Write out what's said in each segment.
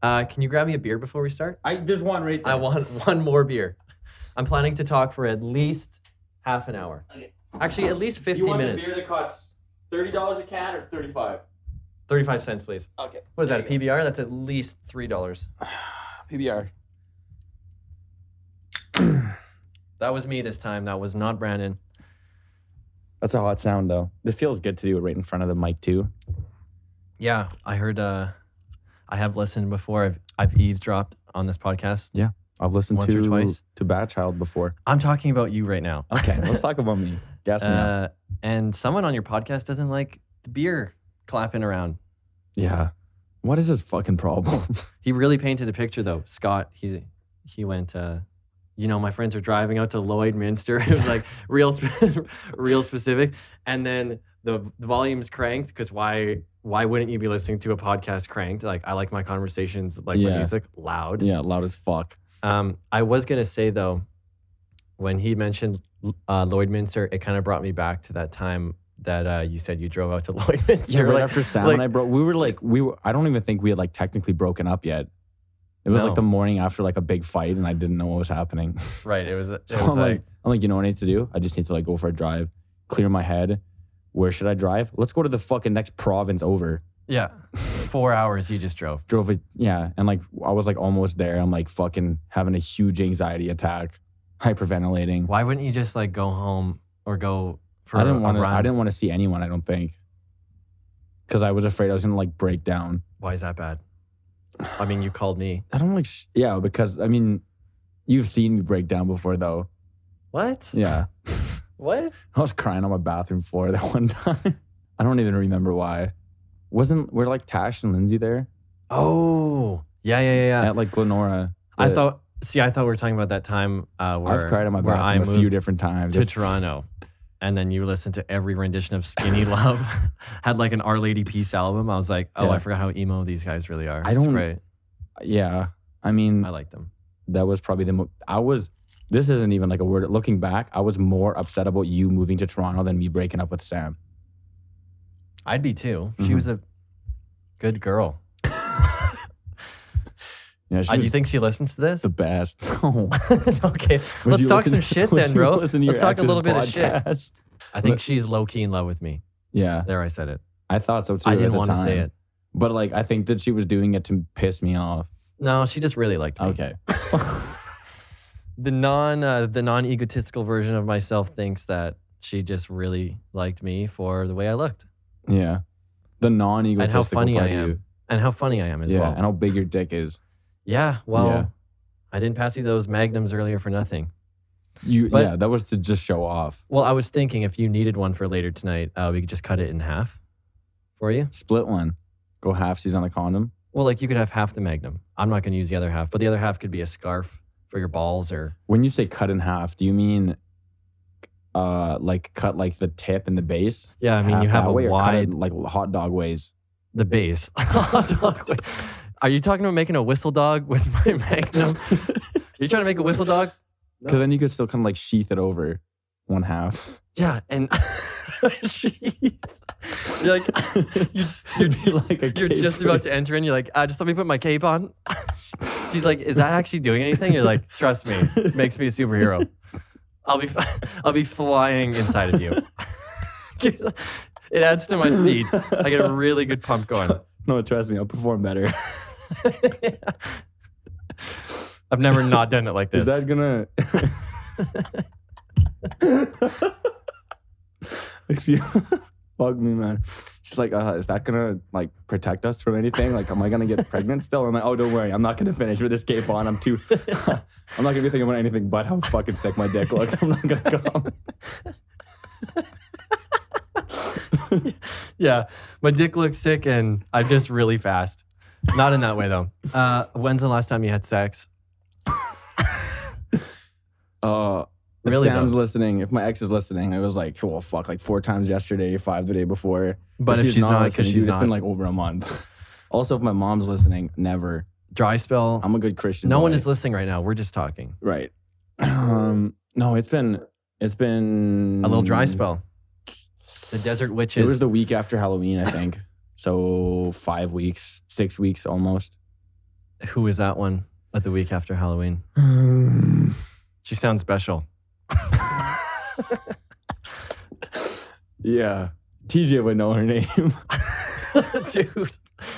Can you grab me a beer before we start? There's one right there. I want one more beer. I'm planning to talk for at least half an hour. Okay. Actually, at least 50 You want minutes. the beer that costs $30 a can or $35? 35 cents, please. Okay. What is that, a PBR? That's at least $3. PBR. That was me this time. That was not Brandon. That's a hot sound, though. It feels good to do it right in front of the mic, too. Yeah, I heard. I have listened before. I've eavesdropped on this podcast. Yeah, I've listened Once or twice. to Bad Child before. I'm talking about you right now. Okay, let's talk about me. Gas me up. And someone on your podcast doesn't like the beer clapping around. Yeah. What is his fucking problem? He really painted a picture, though. Scott, he went. My friends are driving out to Lloydminster. It was like real specific. And then the volume's cranked because why wouldn't you be listening to a podcast cranked? Like, I like my conversations, like my music, loud. Yeah, loud as fuck. I was going to say, though, when he mentioned Lloydminster, it kind of brought me back to that time that you said you drove out to Lloydminster. Yeah, right after Sam and I broke. I don't even think we had like technically broken up yet. It was like the morning after like a big fight and I didn't know what was happening. Right. It was I'm like, you know what I need to do? I just need to like go for a drive, clear my head. Where should I drive? Let's go to the fucking next province over. Yeah. 4 hours you just drove. Drove it, yeah. And like, I was like almost there. I'm like fucking having a huge anxiety attack, hyperventilating. Why wouldn't you just like go home or go for I didn't run? want to see anyone, I don't think. Because I was afraid I was going to like break down. Why is that bad? I mean, you called me. I don't like, because I mean, you've seen me break down before though. What? Yeah. What? I was crying on my bathroom floor that one time. I don't even remember why. Were like Tash and Lindsay there? Oh, yeah. At like Glenora. I thought we were talking about that time where I've cried on my bathroom a few different times. To Toronto. And then you listened to every rendition of Skinny Love. Had like an Our Lady Peace album. I was like, I forgot how emo these guys really are. It's great. Yeah. I mean, I like them. That was probably this isn't even like a word. Looking back, I was more upset about you moving to Toronto than me breaking up with Sam. I'd be too. She was a good girl. Yeah, do you think she listens to this? The best. Okay, let's talk some shit then, bro. Let's talk a little bit of shit. I think she's low-key in love with me. Yeah. There, I said it. I thought so too. I didn't want to say it. But like, I think that she was doing it to piss me off. No, she just really liked me. Okay. The non-egotistical version of myself thinks that she just really liked me for the way I looked. Yeah. The non-egotistical and how funny part I of am. you. And how funny I am as well. Yeah, and how big your dick is. Yeah, well, I didn't pass you those magnums earlier for nothing. That was to just show off. Well, I was thinking if you needed one for later tonight, we could just cut it in half for you. Split one. Go halfsies on the condom. Well, like you could have half the magnum. I'm not going to use the other half, but the other half could be a scarf for your balls or... When you say cut in half, do you mean like cut like the tip and the base? Yeah, I mean you have a wide... like hot dog ways. The base. Hot dog ways. Are you talking about making a whistle dog with my magnum? Are you trying to make a whistle dog? Because then you could still kind of like sheath it over one half. Yeah, and you're like, you're just about to enter in. You're like, just let me put my cape on. She's like, is that actually doing anything? You're like, trust me, it makes me a superhero. I'll be flying inside of you. It adds to my speed. I get a really good pump going. No, trust me, I'll perform better. I've never not done it like this. Is that gonna... Excuse Fuck me, man. She's like, is that gonna like protect us from anything? Like, am I gonna get pregnant still? I'm like, oh, don't worry, I'm not gonna finish with this cape on. I'm not gonna be thinking about anything but how fucking sick my dick looks. I'm not gonna come. Yeah, my dick looks sick and I'm just really fast. Not in that way though. When's the last time you had sex? If really Sam's listening, if my ex is listening, it was like, well, fuck, like 4 times yesterday, 5 the day before. But if she's not, because she's not. It's been like over a month. Also, if my mom's listening, never. Dry spell. I'm a good Christian. No one is listening right now. We're just talking. Right. No, it's been a little dry spell. The desert witches. It was the week after Halloween, I think. So 5 weeks, 6 weeks almost. Who is that one at the week after Halloween? She sounds special. Yeah. TJ would know her name. Dude.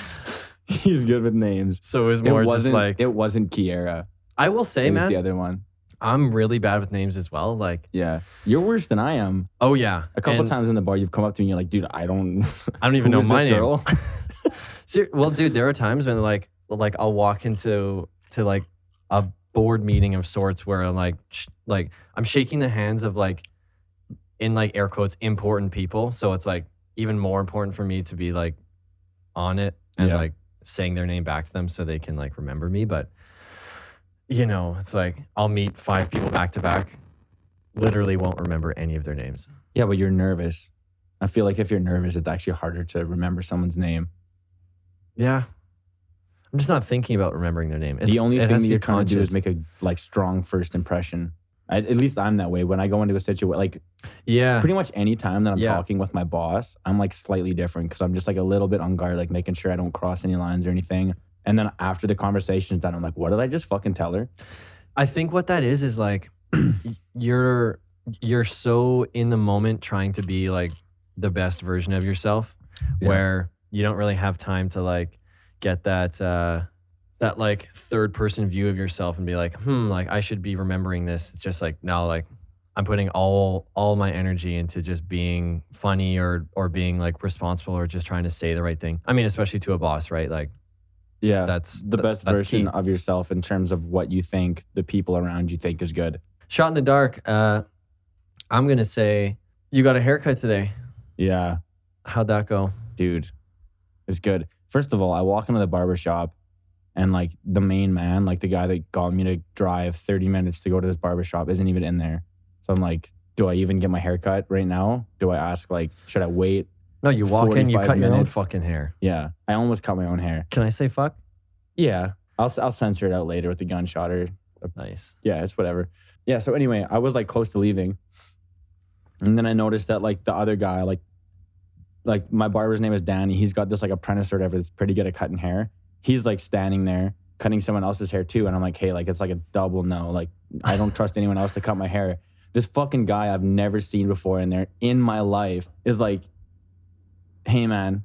He's good with names. So it was more just like... It wasn't Kiera. I will say, It was man, the other one. I'm really bad with names as well. Like, Yeah. You're worse than I am. oh yeah. A couple And times in the bar, you've come up to me and you're like, dude, I don't even know who's my this name. girl? Well, dude, there are times when like I'll walk into like a board meeting of sorts where I'm like I'm shaking the hands of like, in like air quotes, important people. So it's like even more important for me to be like on it and Yeah. like saying their name back to them so they can like remember me. But you know, it's like I'll meet 5 people back to back, literally won't remember any of their names. Yeah, but you're nervous. I feel like if you're nervous, it's actually harder to remember someone's name. Yeah. I'm just not thinking about remembering their name. The only it thing has that be you're trying to do is conscious. make a like strong first impression. At least I'm that way. When I go into a situation, like Yeah. pretty much any time that I'm Yeah. talking with my boss, I'm like slightly different because I'm just like a little bit on guard, like making sure I don't cross any lines or anything. And then after the conversation's done, I'm like, what did I just fucking tell her? I think what that is like you're so in the moment trying to be like the best version of yourself, Yeah. where you don't really have time to like get that like third person view of yourself and be like, like I should be remembering this. It's just like now like I'm putting all my energy into just being funny or being like responsible or just trying to say the right thing. I mean, especially to a boss, right? Like Yeah. that's the best that's version key. of yourself in terms of what you think the people around you think is good. Shot in the dark. I'm gonna say you got a haircut today. Yeah. How'd that go? Dude, it's good. First of all, I walk into the barber shop and like the main man, like the guy that got me to drive 30 minutes to go to this barber shop isn't even in there. So I'm like, do I even get my hair cut right now? Do I ask like, should I wait? No, you walk in, you 45 cut your own minutes. fucking hair. Yeah. I almost cut my own hair. Can I say fuck? Yeah. I'll censor it out later with the gunshot or Nice. yeah, it's whatever. Yeah. So anyway, I was like close to leaving. And then I noticed that like the other guy, like my barber's name is Danny. He's got this like apprentice or whatever that's pretty good at cutting hair. He's like standing there cutting someone else's hair too. And I'm like, hey, like it's like a double no. Like I don't trust anyone else to cut my hair. This fucking guy I've never seen before in there in my life is like, hey man,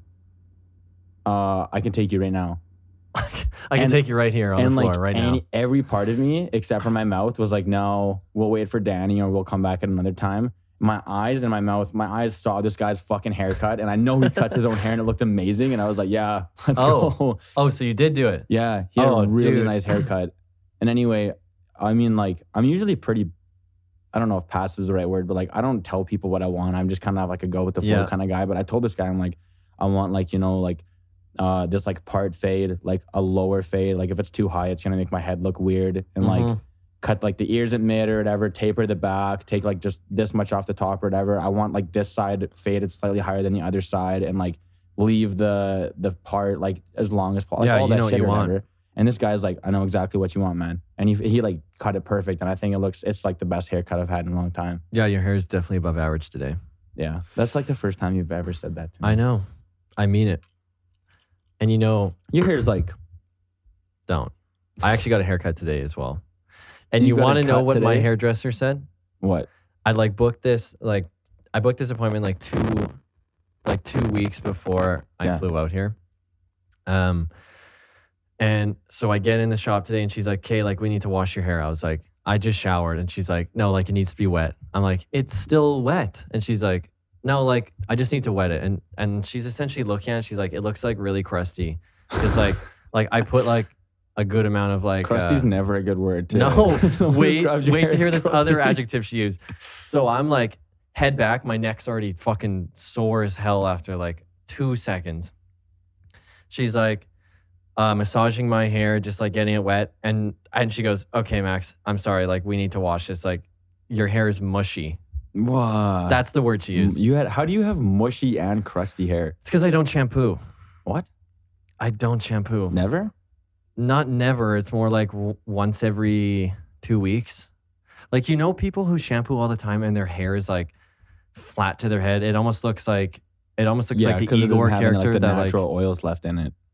I can take you right now. I can take you right here on the floor like right now. every part of me except for my mouth was like, no, we'll wait for Danny or we'll come back at another time. My eyes and my mouth, my eyes saw this guy's fucking haircut and I know he cuts his own hair and it looked amazing. And I was like, yeah, let's go. Oh, so you did do it. Yeah, he had Oh, a really dude. nice haircut. And anyway, I mean, like, I'm usually pretty, I don't know if passive is the right word, but like, I don't tell people what I want. I'm just kind of like a go with the flow Yeah. kind of guy. But I told this guy, I'm like, I want like, you know, like this like part fade, like a lower fade. Like if it's too high, it's going to make my head look weird. And like, Mhm. cut like the ears at mid or whatever, taper the back, take like just this much off the top or whatever. I want like this side faded slightly higher than the other side and like leave the part like as long as possible. Like, Yeah, all you that know what shit you or want. whatever. And this guy's like, I know exactly what you want, man. And he like cut it perfect. And I think it's like the best haircut I've had in a long time. Yeah, your hair is definitely above average today. Yeah. That's like the first time you've ever said that to me. I know. I mean it. And you know, Your hair's like, don't. I actually got a haircut today as well. And You you got a want to know cut what my today? hairdresser said? what? I like booked this I booked this appointment like 2 weeks before I Yeah. flew out here. And so I get in the shop today and she's like, "Okay, like we need to wash your hair." I was like, "I just showered." And she's like, "No, like it needs to be wet." I'm like, "It's still wet." And she's like, "No, like I just need to wet it." And she's essentially looking at it, she's like, "It looks like really crusty." It's like I put like a good amount of like Krusty's never a good word. To no, someone wait describes your to hair hear as this crusty. other adjective she used. So I'm like, head back. My neck's already fucking sore as hell after like 2 seconds. She's like massaging my hair, just like getting it wet. And she goes, "Okay, Max, I'm sorry. Like we need to wash this. Like your hair is mushy." What? That's the word she used. How do you have mushy and crusty hair? It's because I don't shampoo. What? I don't shampoo. Never? Not never. It's more like once every 2 weeks. Like, you know, people who shampoo all the time and their hair is like flat to their head. It almost looks like the because it Igor doesn't have any, character like, the that natural oils left in it.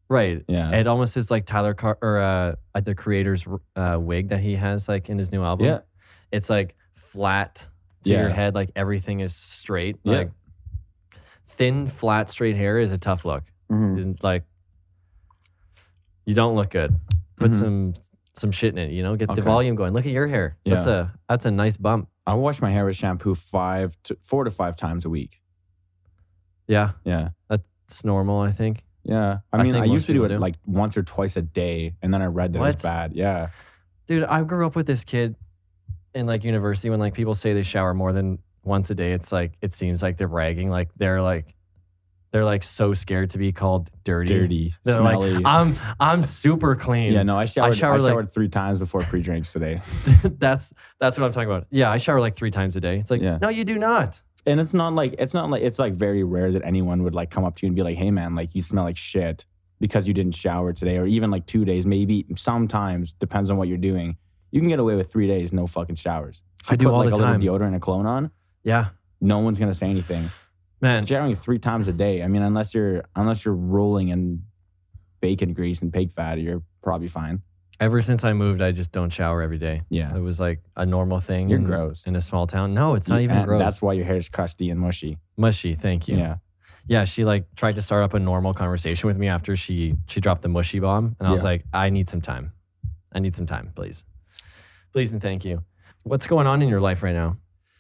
Right. Yeah. It almost is like Tyler or the creator's wig that he has like in his new album. Yeah. It's like flat to your head, like everything is straight. Yeah. Like thin, flat, straight hair is a tough look. And, like you don't look good. Put some shit in it, you know, get the volume going. Look at your hair. Yeah. That's a nice bump. I wash my hair with shampoo 4 to 5 times a week. Yeah. Yeah. That's normal, I think. Yeah. I think most used to do people it do. like once or twice a day, and then I read that it was What? bad. Yeah. Dude, I grew up with this kid in like university when like people say they shower more than once a day. It's like it seems like they're bragging, like they're so scared to be called dirty. They're smelly. like, I'm super clean. Yeah, no, I showered like- 3 times before pre-drinks today. that's what I'm talking about. Yeah, I shower like 3 times a day. It's like, no, you do not. And it's like very rare that anyone would like come up to you and be like, "Hey man, like you smell like shit because you didn't shower today," or even like 2 days, maybe sometimes depends on what you're doing. You can get away with 3 days, no fucking showers. If I you do put, all like the a time. little deodorant and a cologne on, Yeah, no one's gonna say anything. man. Showering 3 times a day. I mean, unless you're rolling in bacon grease and pig fat, you're probably fine. Ever since I moved, I just don't shower every day. Yeah. It was like a normal thing. You're gross. In a small town. No, it's not even And gross. That's why your hair is crusty and mushy. Mushy. Thank you. Yeah. Yeah, she like tried to start up a normal conversation with me after she dropped the mushy bomb, and I was like, I need some time. I need some time, please. Please and thank you. What's going on in your life right now?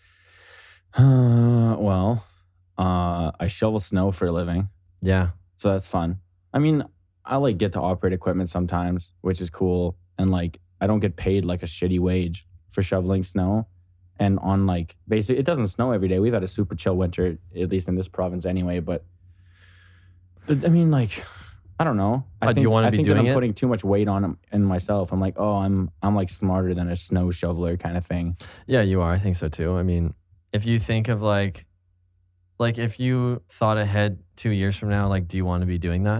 I shovel snow for a living, Yeah. so that's fun. I mean, I like get to operate equipment sometimes, which is cool, and like I don't get paid like a shitty wage for shoveling snow. And on like basically, it doesn't snow every day. We've had a super chill winter, at least in this province anyway. But I mean, like, I don't know. Do you wanna be think doing that I'm it? putting too much weight on in myself. I'm like, oh, I'm like smarter than a snow shoveler kind of thing. Yeah, you are. I think so too. I mean, if you think of like if you thought ahead 2 years from now, like, do you want to be doing that?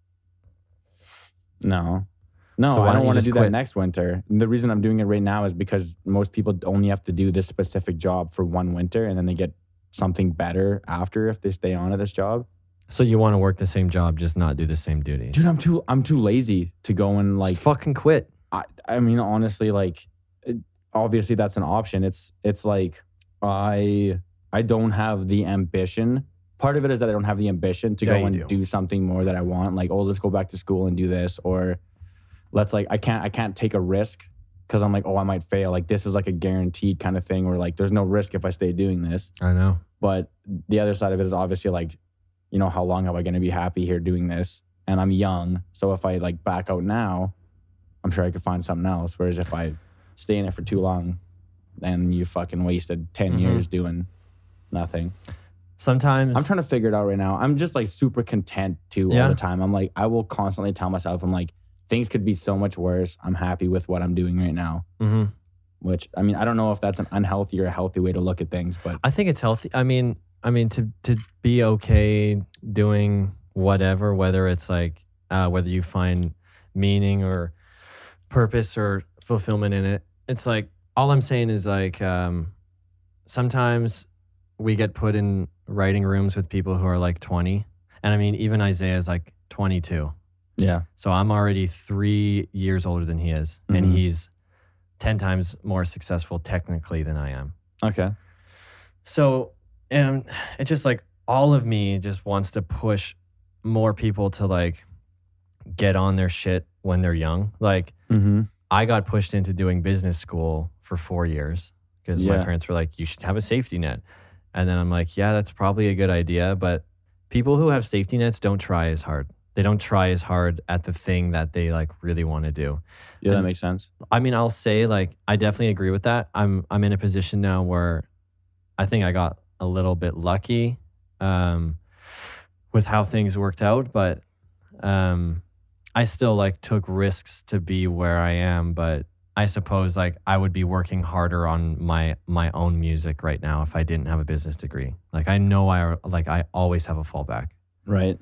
No, So why I don't don't you want to just do quit? that next winter. And the reason I'm doing it right now is because most people only have to do this specific job for one winter, and then they get something better after if they stay on at this job. So you want to work the same job, just not do the same duties. Dude, I'm too lazy to go and like. Just fucking quit. I mean, honestly, like, obviously that's an option. It's like I don't have the ambition. Part of it is that I don't have the ambition to Yeah, go you and do. do something more that I want. Like, oh, let's go back to school and do this, or let's like I can't take a risk because I'm like, oh, I might fail. Like this is like a guaranteed kind of thing where like there's no risk if I stay doing this. I know. But the other side of it is obviously like, you know, how long am I going to be happy here doing this? And I'm young, so if I like back out now, I'm sure I could find something else. Whereas if I stay in it for too long, then you fucking wasted 10 years doing nothing. Sometimes I'm trying to figure it out right now. I'm just like super content too all Yeah. the time. I'm like, I will constantly tell myself, I'm like, things could be so much worse. I'm happy with what I'm doing right now. Mhm. Which, I mean, I don't know if that's an unhealthy or a healthy way to look at things, but I think it's healthy. I mean, to be okay doing whatever, whether it's like whether you find meaning or purpose or fulfillment in it. It's like all I'm saying is like sometimes we get put in writing rooms with people who are like 20, and I mean even Isaiah is like 22. yeah. So I'm already 3 years older than he is, and Mhm. he's 10 times more successful technically than I am. Okay. So, and it's just like all of me just wants to push more people to like get on their shit when they're young. Like Mm-hmm. I got pushed into doing business school for 4 years because my Yeah. parents were like, you should have a safety net. And then I'm like, yeah, that's probably a good idea. But people who have safety nets don't try as hard. They don't try as hard at the thing that they like really want to do. Yeah, that And- makes sense. I mean, I'll say like I definitely agree with that. I'm in a position now where I think I got a little bit lucky with how things worked out, but I still like took risks to be where I am. But I suppose like I would be working harder on my own music right now if I didn't have a business degree. Like I know I always have a fallback. Right.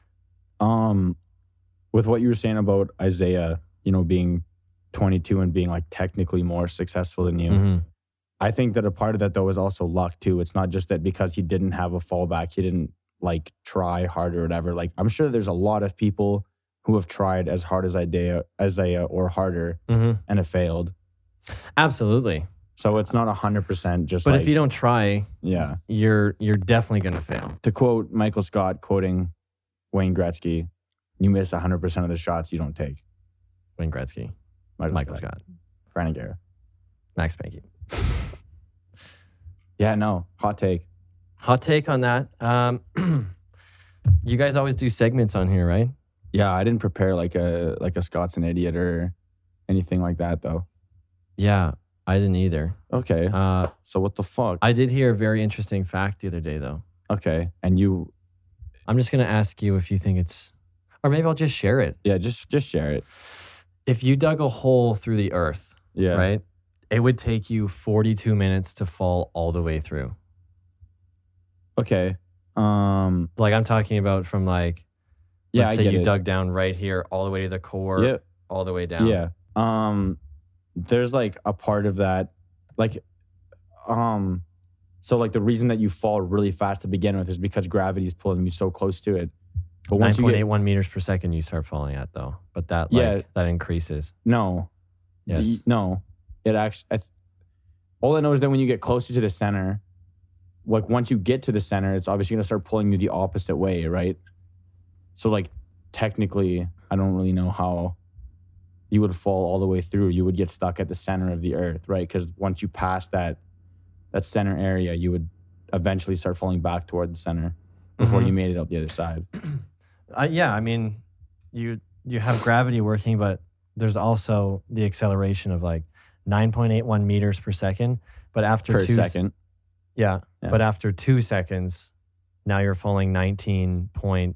With what you were saying about Isaiah, you know, being 22 and being like technically more successful than you, Mhm. I think that a part of that though is also luck too. It's not just that because he didn't have a fallback, he didn't like try hard or whatever. Like I'm sure there's a lot of people who have tried as hard as Isaiah or harder Mm-hmm. and have failed. Absolutely. So it's not 100% just But like, if you don't try, yeah. you're definitely going to fail. To quote Michael Scott quoting Wayne Gretzky, you miss 100% of the shots you don't take. Wayne Gretzky, Michael Scott, Brandon Guerra. Max Spanky. Yeah, no, hot take. Hot take on that. You guys always do segments on here, right? Yeah, I didn't prepare like a Scott's an idiot or anything like that though. Yeah, I didn't either. Okay. So what the fuck? I did hear a very interesting fact the other day, though. Okay. And you, I'm just going to ask you if you think it's, or maybe I'll just share it. yeah, just share it. If you dug a hole through the earth, Yeah. right, it would take you 42 minutes to fall all the way through. Okay. Like I'm talking about from like, Yeah, let's I say get you it. dug down right here all the way to the core, Yeah. all the way down. Yeah. There's like a part of that, like, so like the reason that you fall really fast to begin with is because gravity is pulling you so close to it. But once you get 9.81 meters per second you start falling at though. But that that increases. no, Yes. no, it actually. All I know is that when you get closer to the center, like once you get to the center, it's obviously gonna start pulling you the opposite way, right? So like technically, I don't really know how you would fall all the way through. You would get stuck at the center of the earth, right? Because once you pass that center area, you would eventually start falling back toward the center before you made it up the other side. Yeah, I mean, you have gravity working, but there's also the acceleration of like 9.81 meters per second. But after Per second. Yeah. But after 2 seconds, now you're falling 18.6.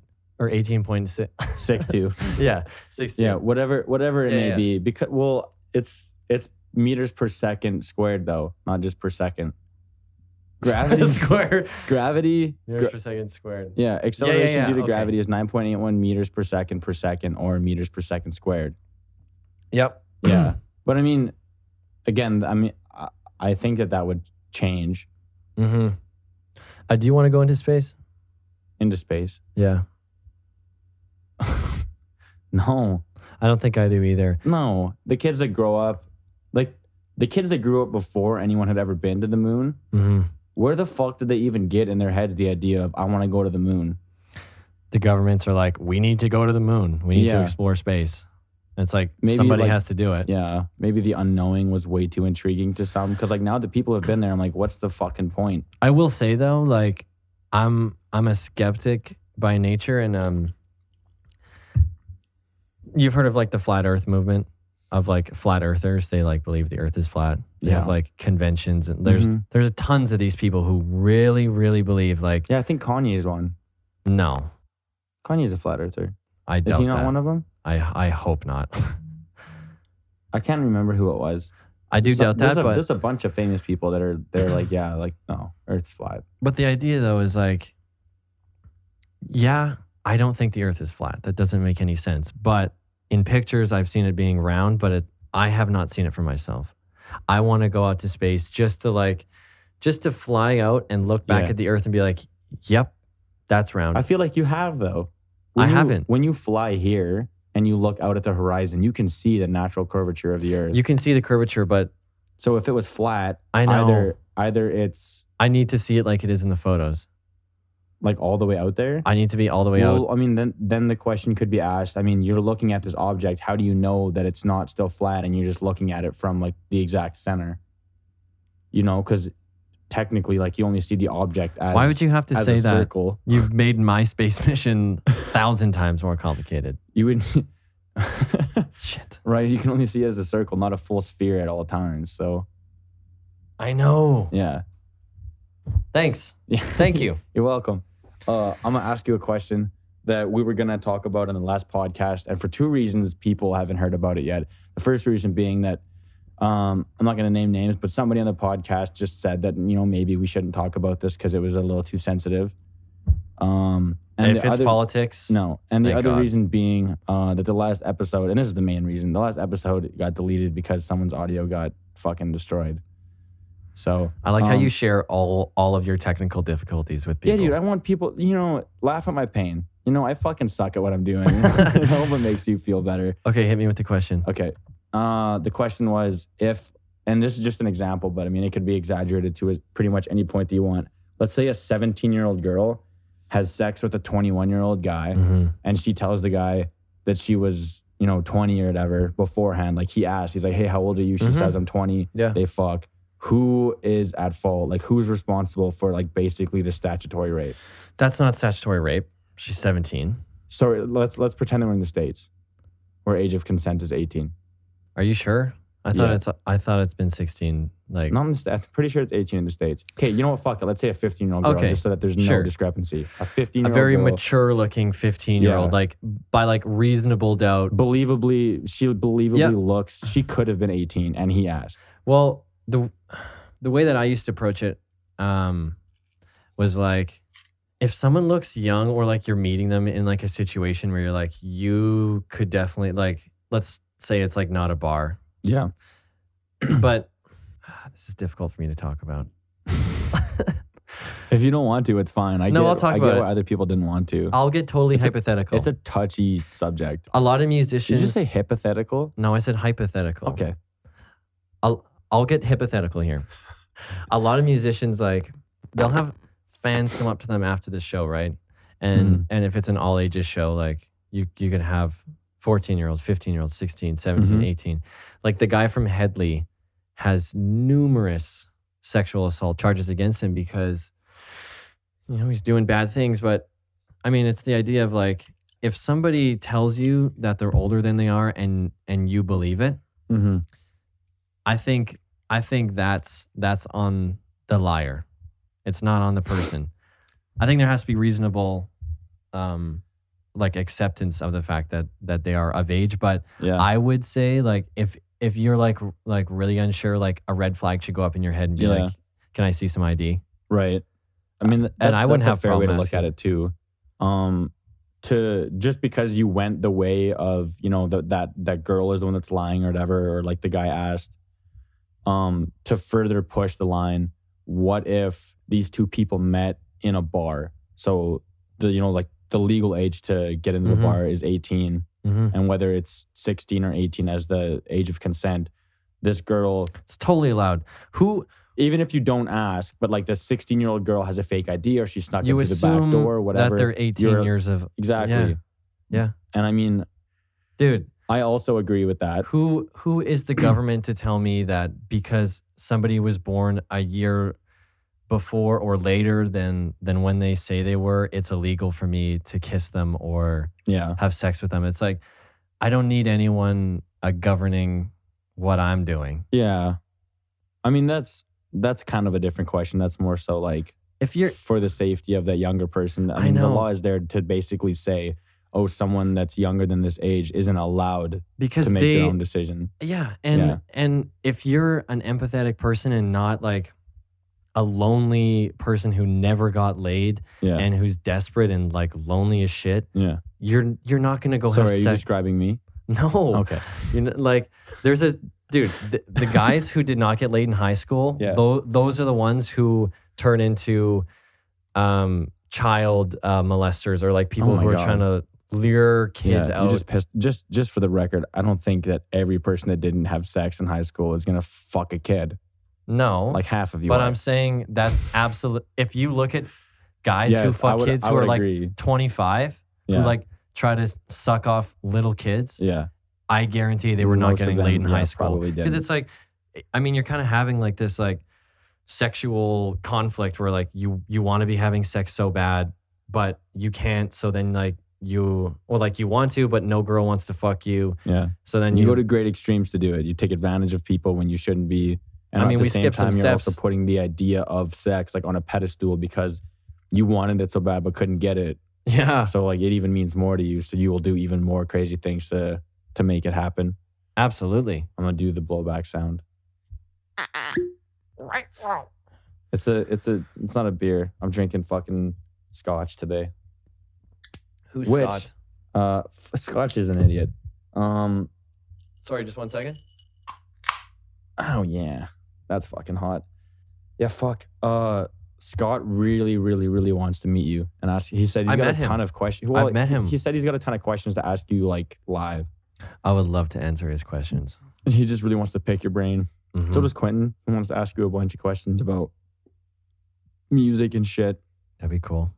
6.2. Yeah, 16. Yeah, whatever it may yeah. be. Because it's meters per second squared though, not just per second. Gravity squared. Gravity. Meters per second squared. Yeah, acceleration due to okay. gravity is 9.81 meters per second or meters per second squared. Yep. Yeah, but I mean, again, I think that would change Mm-hmm. Do you want to go into space? into space. Yeah. No, I don't think I do either. no. The kids that grow up, like the kids that grew up before anyone had ever been to the moon, Mm-hmm. where the fuck did they even get in their heads the idea of I want to go to the moon? The governments are like, we need to go to the moon. We need to Yeah. explore space. And it's like, Maybe, somebody like- has to do it. Yeah, maybe the unknowing was way too intriguing to some. Because like now that people have been there, I'm like, what's the fucking point? I will say though, like I'm a skeptic by nature, and you've heard of like the flat Earth movement of like flat earthers. They like believe the Earth is flat. They have Yeah. like conventions, and there's tons of these people who really, really believe like Yeah, I think Kanye is one. no, Kanye's a flat earther. I Is doubt he not that. one of them? I hope not. I can't remember who it was. I do doubt that, but there's a bunch of famous people that are like, yeah, like no, Earth's flat. But the idea though is like, yeah, I don't think the Earth is flat. That doesn't make any sense. But in pictures, I've seen it being round, but I have not seen it for myself. I want to go out to space just to fly out and look back Yeah. at the Earth and be like, yep, that's round. I feel like you have though. I haven't. When you fly here and you look out at the horizon, you can see the natural curvature of the Earth. You can see the curvature, but So if it was flat, I know. either it's I need to see it like it is in the photos. like all the way out there. I need to be all the way out. Well, I mean, then the question could be asked. I mean, you're looking at this object. How do you know that it's not still flat and you're just looking at it from like the exact center? You know, because technically, like you only see the object as Why would you have to as say a that? circle. You've made my space mission 1,000 times more complicated. You would Shit. right. You can only see it as a circle, not a full sphere at all times. So I know. yeah, Thanks. yeah. Thank you. You're welcome. I'm gonna ask you a question that we were gonna talk about in the last podcast, and for two reasons, people haven't heard about it yet. The first reason being that I'm not gonna name names, but somebody on the podcast just said that maybe we shouldn't talk about this because it was a little too sensitive. And if it's politics, no, and the Thank other God. reason being that the last episode, and this is the main reason, the last episode got deleted because someone's audio got fucking destroyed. So I like how you share all of your technical difficulties with people. yeah, dude, I want people, laugh at my pain. I fucking suck at what I'm doing. I hope it makes you feel better. Okay, hit me with the question. Okay. The question was if, and this is just an example, but I mean, it could be exaggerated to pretty much any point that you want. Let's say a 17-year-old girl has sex with a 21-year-old guy, and she tells the guy that she was, 20 or whatever beforehand. Like he asked, he's like, hey, how old are you? She says, I'm 20. Yeah. They fuck. Who is at fault? Like who's responsible for like basically the statutory rape? That's not statutory rape. She's 17. So let's pretend that we're in the States where age of consent is 18. Are you sure? I thought it's been 16. Like, Not in the States. I'm pretty sure it's 18 in the States. Okay, you know what? Fuck it. Let's say a 15-year-old girl, Okay, just so that there's no sure. discrepancy. A a 15-year-old very girl, mature-looking 15-year-old, Yeah. like by like reasonable doubt. she looks. She could have been 18, and he asked. Well, the way that I used to approach it was like, if someone looks young or like you're meeting them in like a situation where you're like, you could definitely like, let's say it's like not a bar, Yeah. but this is difficult for me to talk about. If you don't want to, it's fine. I'll talk I about get it. why other people didn't want to. I'll get totally hypothetical. It's a touchy subject. A lot of Did musicians. you just say hypothetical? No, I said hypothetical. Okay. I'll get hypothetical here. A lot of musicians, like, they'll have fans come up to them after the show, right? And if it's an all ages show, like you could have 14-year-olds, 15-year-olds, 16, 17, 18. Like the guy from Headley has numerous sexual assault charges against him because he's doing bad things. But I mean, it's the idea of like, if somebody tells you that they're older than they are and you believe it, I think that's on the liar. It's not on the person. I think there has to be reasonable like acceptance of the fact that they are of age. But Yeah. I would say like if you're like really unsure, like a red flag should go up in your head and be Yeah. like, can I see some ID? Right. I mean, I wouldn't that's have a fair way to problem look at it too. To just because you went the way of that girl is the one that's lying or whatever, or like the guy asked, to further push the line, what if these two people met in a bar? So the legal age to get into the bar is 18, and whether it's 16 or 18 as the age of consent, this girl, It's totally allowed. even if you don't ask, but like the 16-year-old girl has a fake ID or she snuck You in through the back assume door or whatever. that they're 18 you're- years of Exactly. Yeah. And I mean, dude. I also agree with that. Who is the government to tell me that because somebody was born a year before or later than when they say they were, it's illegal for me to kiss them or Yeah. have sex with them? It's like, I don't need anyone governing what I'm doing. Yeah. I mean, that's kind of a different question. That's more so like If you're for the safety of that younger person. I I mean, the know. law is there to basically say, oh, someone that's younger than this age isn't allowed because to make they their own decision. Yeah, Yeah. and if you're an empathetic person and not like a lonely person who never got laid Yeah. and who's desperate and like lonely as shit, Yeah. you're not gonna go Sorry, are have you sex. describing me? No, Okay. like there's a dude. The guys who did not get laid in high school, Yeah. those are the ones who turn into child molesters or like people Oh my who are God. trying to lure kids You out. just pissed. Just for the record, I don't think that every person that didn't have sex in high school is gonna fuck a kid. No, Like half of you. but are. I'm saying that's absolute. If you look at guys who Yes, fuck kids who are like agree. 25, Yeah. who like try to suck off little kids, Yeah. I guarantee they were not Most of getting them, laid in yeah, high school. probably Because didn't. it's like, I mean, you're kind of having like this like sexual conflict where like you want to be having sex so bad, but you can't. So then like you want to, but no girl wants to fuck you. Yeah. So then You go to great extremes to do it. You take advantage of people when you shouldn't be. And I mean, at the we same skipped some time, you're also steps. putting the idea of sex like on a pedestal because you wanted it so bad but couldn't get it. Yeah, So like it even means more to you. So you will do even more crazy things to make it happen. absolutely. I'm gonna do the blowback sound. It's not a beer. I'm drinking fucking scotch today. Who's Which- Scott? Scotch is an idiot. Sorry, just 1 second. Oh yeah, that's fucking hot. Yeah, fuck. Scott really, really, really wants to meet you and ask. He said he's got a ton of questions. Well, I've met him. He said he's got a ton of questions to ask you like live. I would love to answer his questions. He just really wants to pick your brain. Mhm. So does Quentin. He wants to ask you a bunch of questions about music and shit. That'd be cool.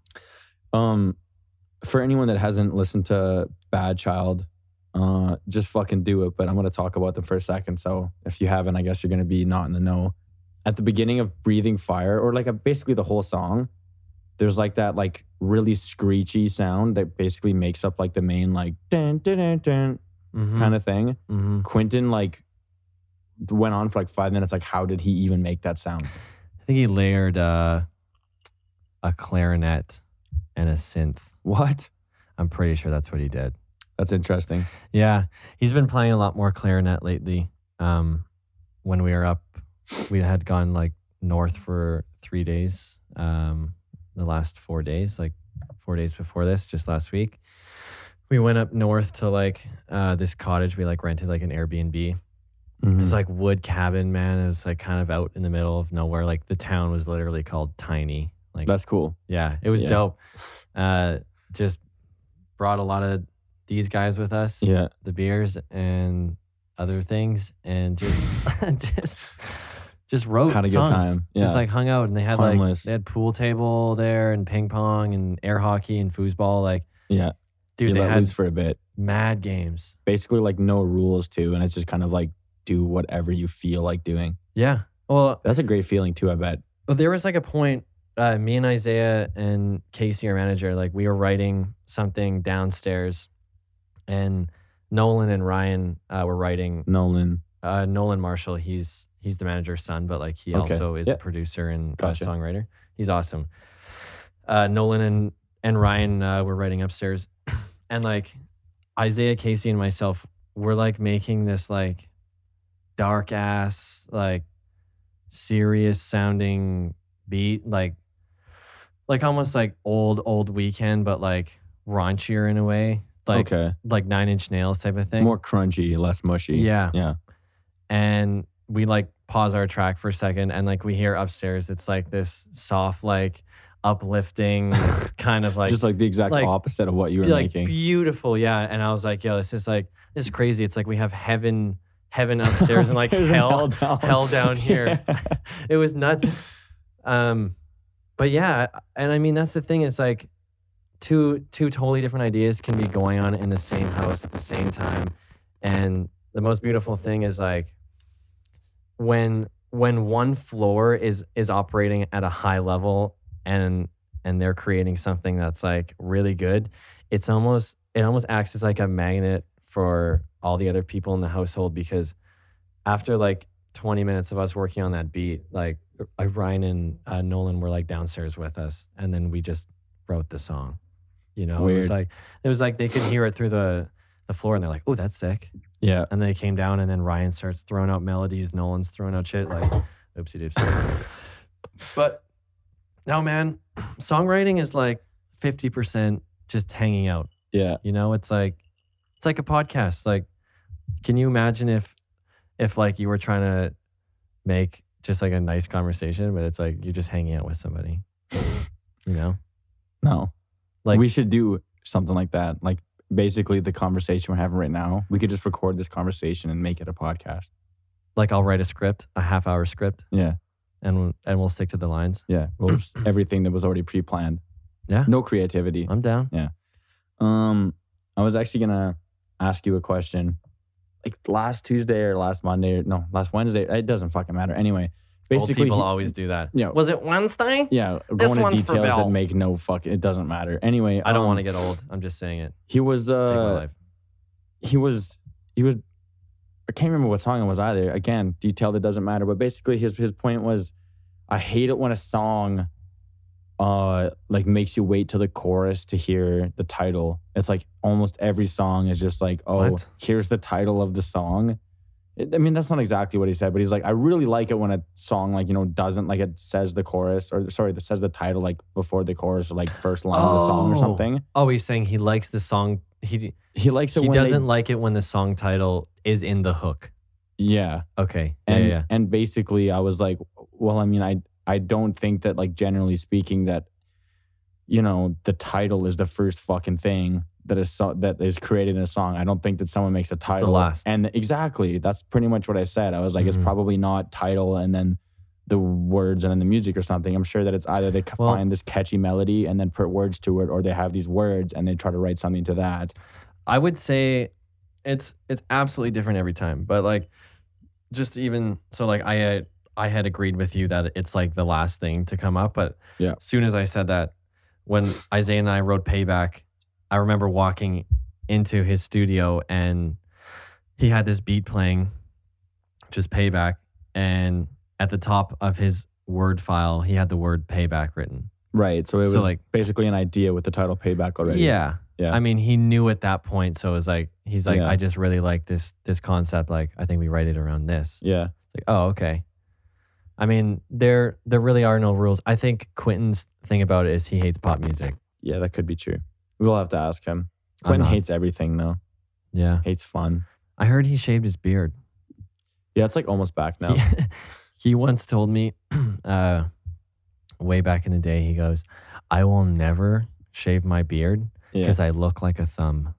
For anyone that hasn't listened to Bad Child, just fucking do it. But I'm gonna talk about them for a second. So if you haven't, I guess you're gonna be not in the know. At the beginning of Breathing Fire, or like basically the whole song, there's like that like really screechy sound that basically makes up like the main like dun, dun, dun, dun, kind of thing. Mm-hmm. Quentin like went on for like 5 minutes. Like, how did he even make that sound? I think he layered a clarinet and a synth. What? I'm pretty sure that's what he did. That's interesting. Yeah, he's been playing a lot more clarinet lately. When we were up, we had gone like north for 3 days. The last 4 days, like 4 days before this, just last week, we went up north to like this cottage. We like rented like an Airbnb. Mhm. It's like wood cabin, man. It was like kind of out in the middle of nowhere. Like the town was literally called Tiny. Like That's cool. yeah, it was Yeah. dope. Just brought a lot of these guys with us. Yeah. The beers and other things, and just just wrote Had a good songs. time. Just Yeah. like hung out, and they had Harmless. like they had pool table there and ping pong and air hockey and foosball. Like Yeah. dude, You they let had loose for a bit. mad games. Basically like no rules too. And it's just kind of like do whatever you feel like doing. Yeah. Well, That's a great feeling too, I bet. there was like a point. Me and Isaiah and Casey, our manager, like we were writing something downstairs, and Nolan and Ryan were writing. Nolan. Nolan Marshall, he's the manager's son, but like he Okay. also is Yeah. a producer and Gotcha. songwriter. He's awesome. Nolan and Ryan were writing upstairs, and like Isaiah, Casey, and myself were like making this like dark ass, like serious sounding beat, like almost like old Weekend, but like raunchier in a way, like Okay. like 9 Inch Nails type of thing. More crunchy, less mushy. Yeah. Yeah. And we like pause our track for a second, and like we hear upstairs, it's like this soft, like uplifting kind of like Just like the exact like- opposite of what you were like making. beautiful. Yeah. And I was like, yo, this is crazy. It's like we have heaven upstairs and like Upstairs and hell down here. Yeah. It was nuts. But yeah, and I mean that's the thing, is like two totally different ideas can be going on in the same house at the same time. And the most beautiful thing is like when one floor is operating at a high level and they're creating something that's like really good, it almost acts as like a magnet for all the other people in the household, because after like 20 minutes of us working on that beat, like Ryan and Nolan were like downstairs with us, and then we just wrote the song. You know, Weird. it was like they could hear it through the floor, and they're like, "Oh, that's sick." Yeah. And they came down, and then Ryan starts throwing out melodies, Nolan's throwing out shit, like oopsie doopsie. But no, man, songwriting is like 50% just hanging out. Yeah. You know, it's like a podcast. Like, can you imagine if like you were trying to make just like a nice conversation, but it's like you're just hanging out with somebody, you know? No. Like we should do something like that. Like basically the conversation we're having right now, we could just record this conversation and make it a podcast. like I'll write a script, a half-hour script, Yeah. and we'll stick to the lines. Yeah. Well, just everything that was already pre-planned. Yeah. No creativity. I'm down. I was actually gonna ask you a question. Like last Tuesday or last Monday, or no, last Wednesday. It doesn't fucking matter. Anyway, Old basically, people always do that. Yeah. Was it Wednesday? yeah, This going into one's for details that Bill. make no fucking. It doesn't matter. Anyway, I don't want to get old. I'm just saying it. He was. Take my life. He was. I can't remember what song it was either. Again, detail that doesn't matter. But basically, his point was, I hate it when a song, like makes you wait till the chorus to hear the title. It's like almost every song is just like, oh, What? here's the title of the song. I mean, that's not exactly what he said, but he's like, I really like it when a song like, doesn't like it says the chorus that says the title like before the chorus or like first line of the song or Oh. something. Oh, he's saying he likes the song. He He likes it when doesn't like it when the song title is in the hook. yeah. Okay. And yeah. and basically I was like, well, I mean, I don't think that, like, generally speaking, that, the title is the first fucking thing that is created in a song. I don't think that someone makes a title. last. And exactly, that's pretty much what I said. I was like, it's probably not title and then the words and then the music or something. I'm sure that it's either they find this catchy melody and then put words to it, or they have these words and they try to write something to that. I would say it's absolutely different every time. But like, just even so, like I had agreed with you that it's like the last thing to come up. But yeah, as soon as I said that, when Isaiah and I wrote Payback, I remember walking into his studio and he had this beat playing, just Payback, and at the top of his Word file, he had the word Payback written. Right. So it was like basically an idea with the title Payback already. Yeah. Yeah. I mean, he knew at that point. So it was like, he's like, Yeah. I just really like this concept. Like, I think we write it around this. Yeah. It's like, oh, okay. I mean, there really are no rules. I think Quentin's thing about it is he hates pop music. Yeah, that could be true. We'll have to ask him. Quentin hates everything though. Yeah. Hates fun. I heard he shaved his beard. Yeah, it's like almost back now. He once told me, way back in the day, he goes, I will never shave my beard because I look like a thumb.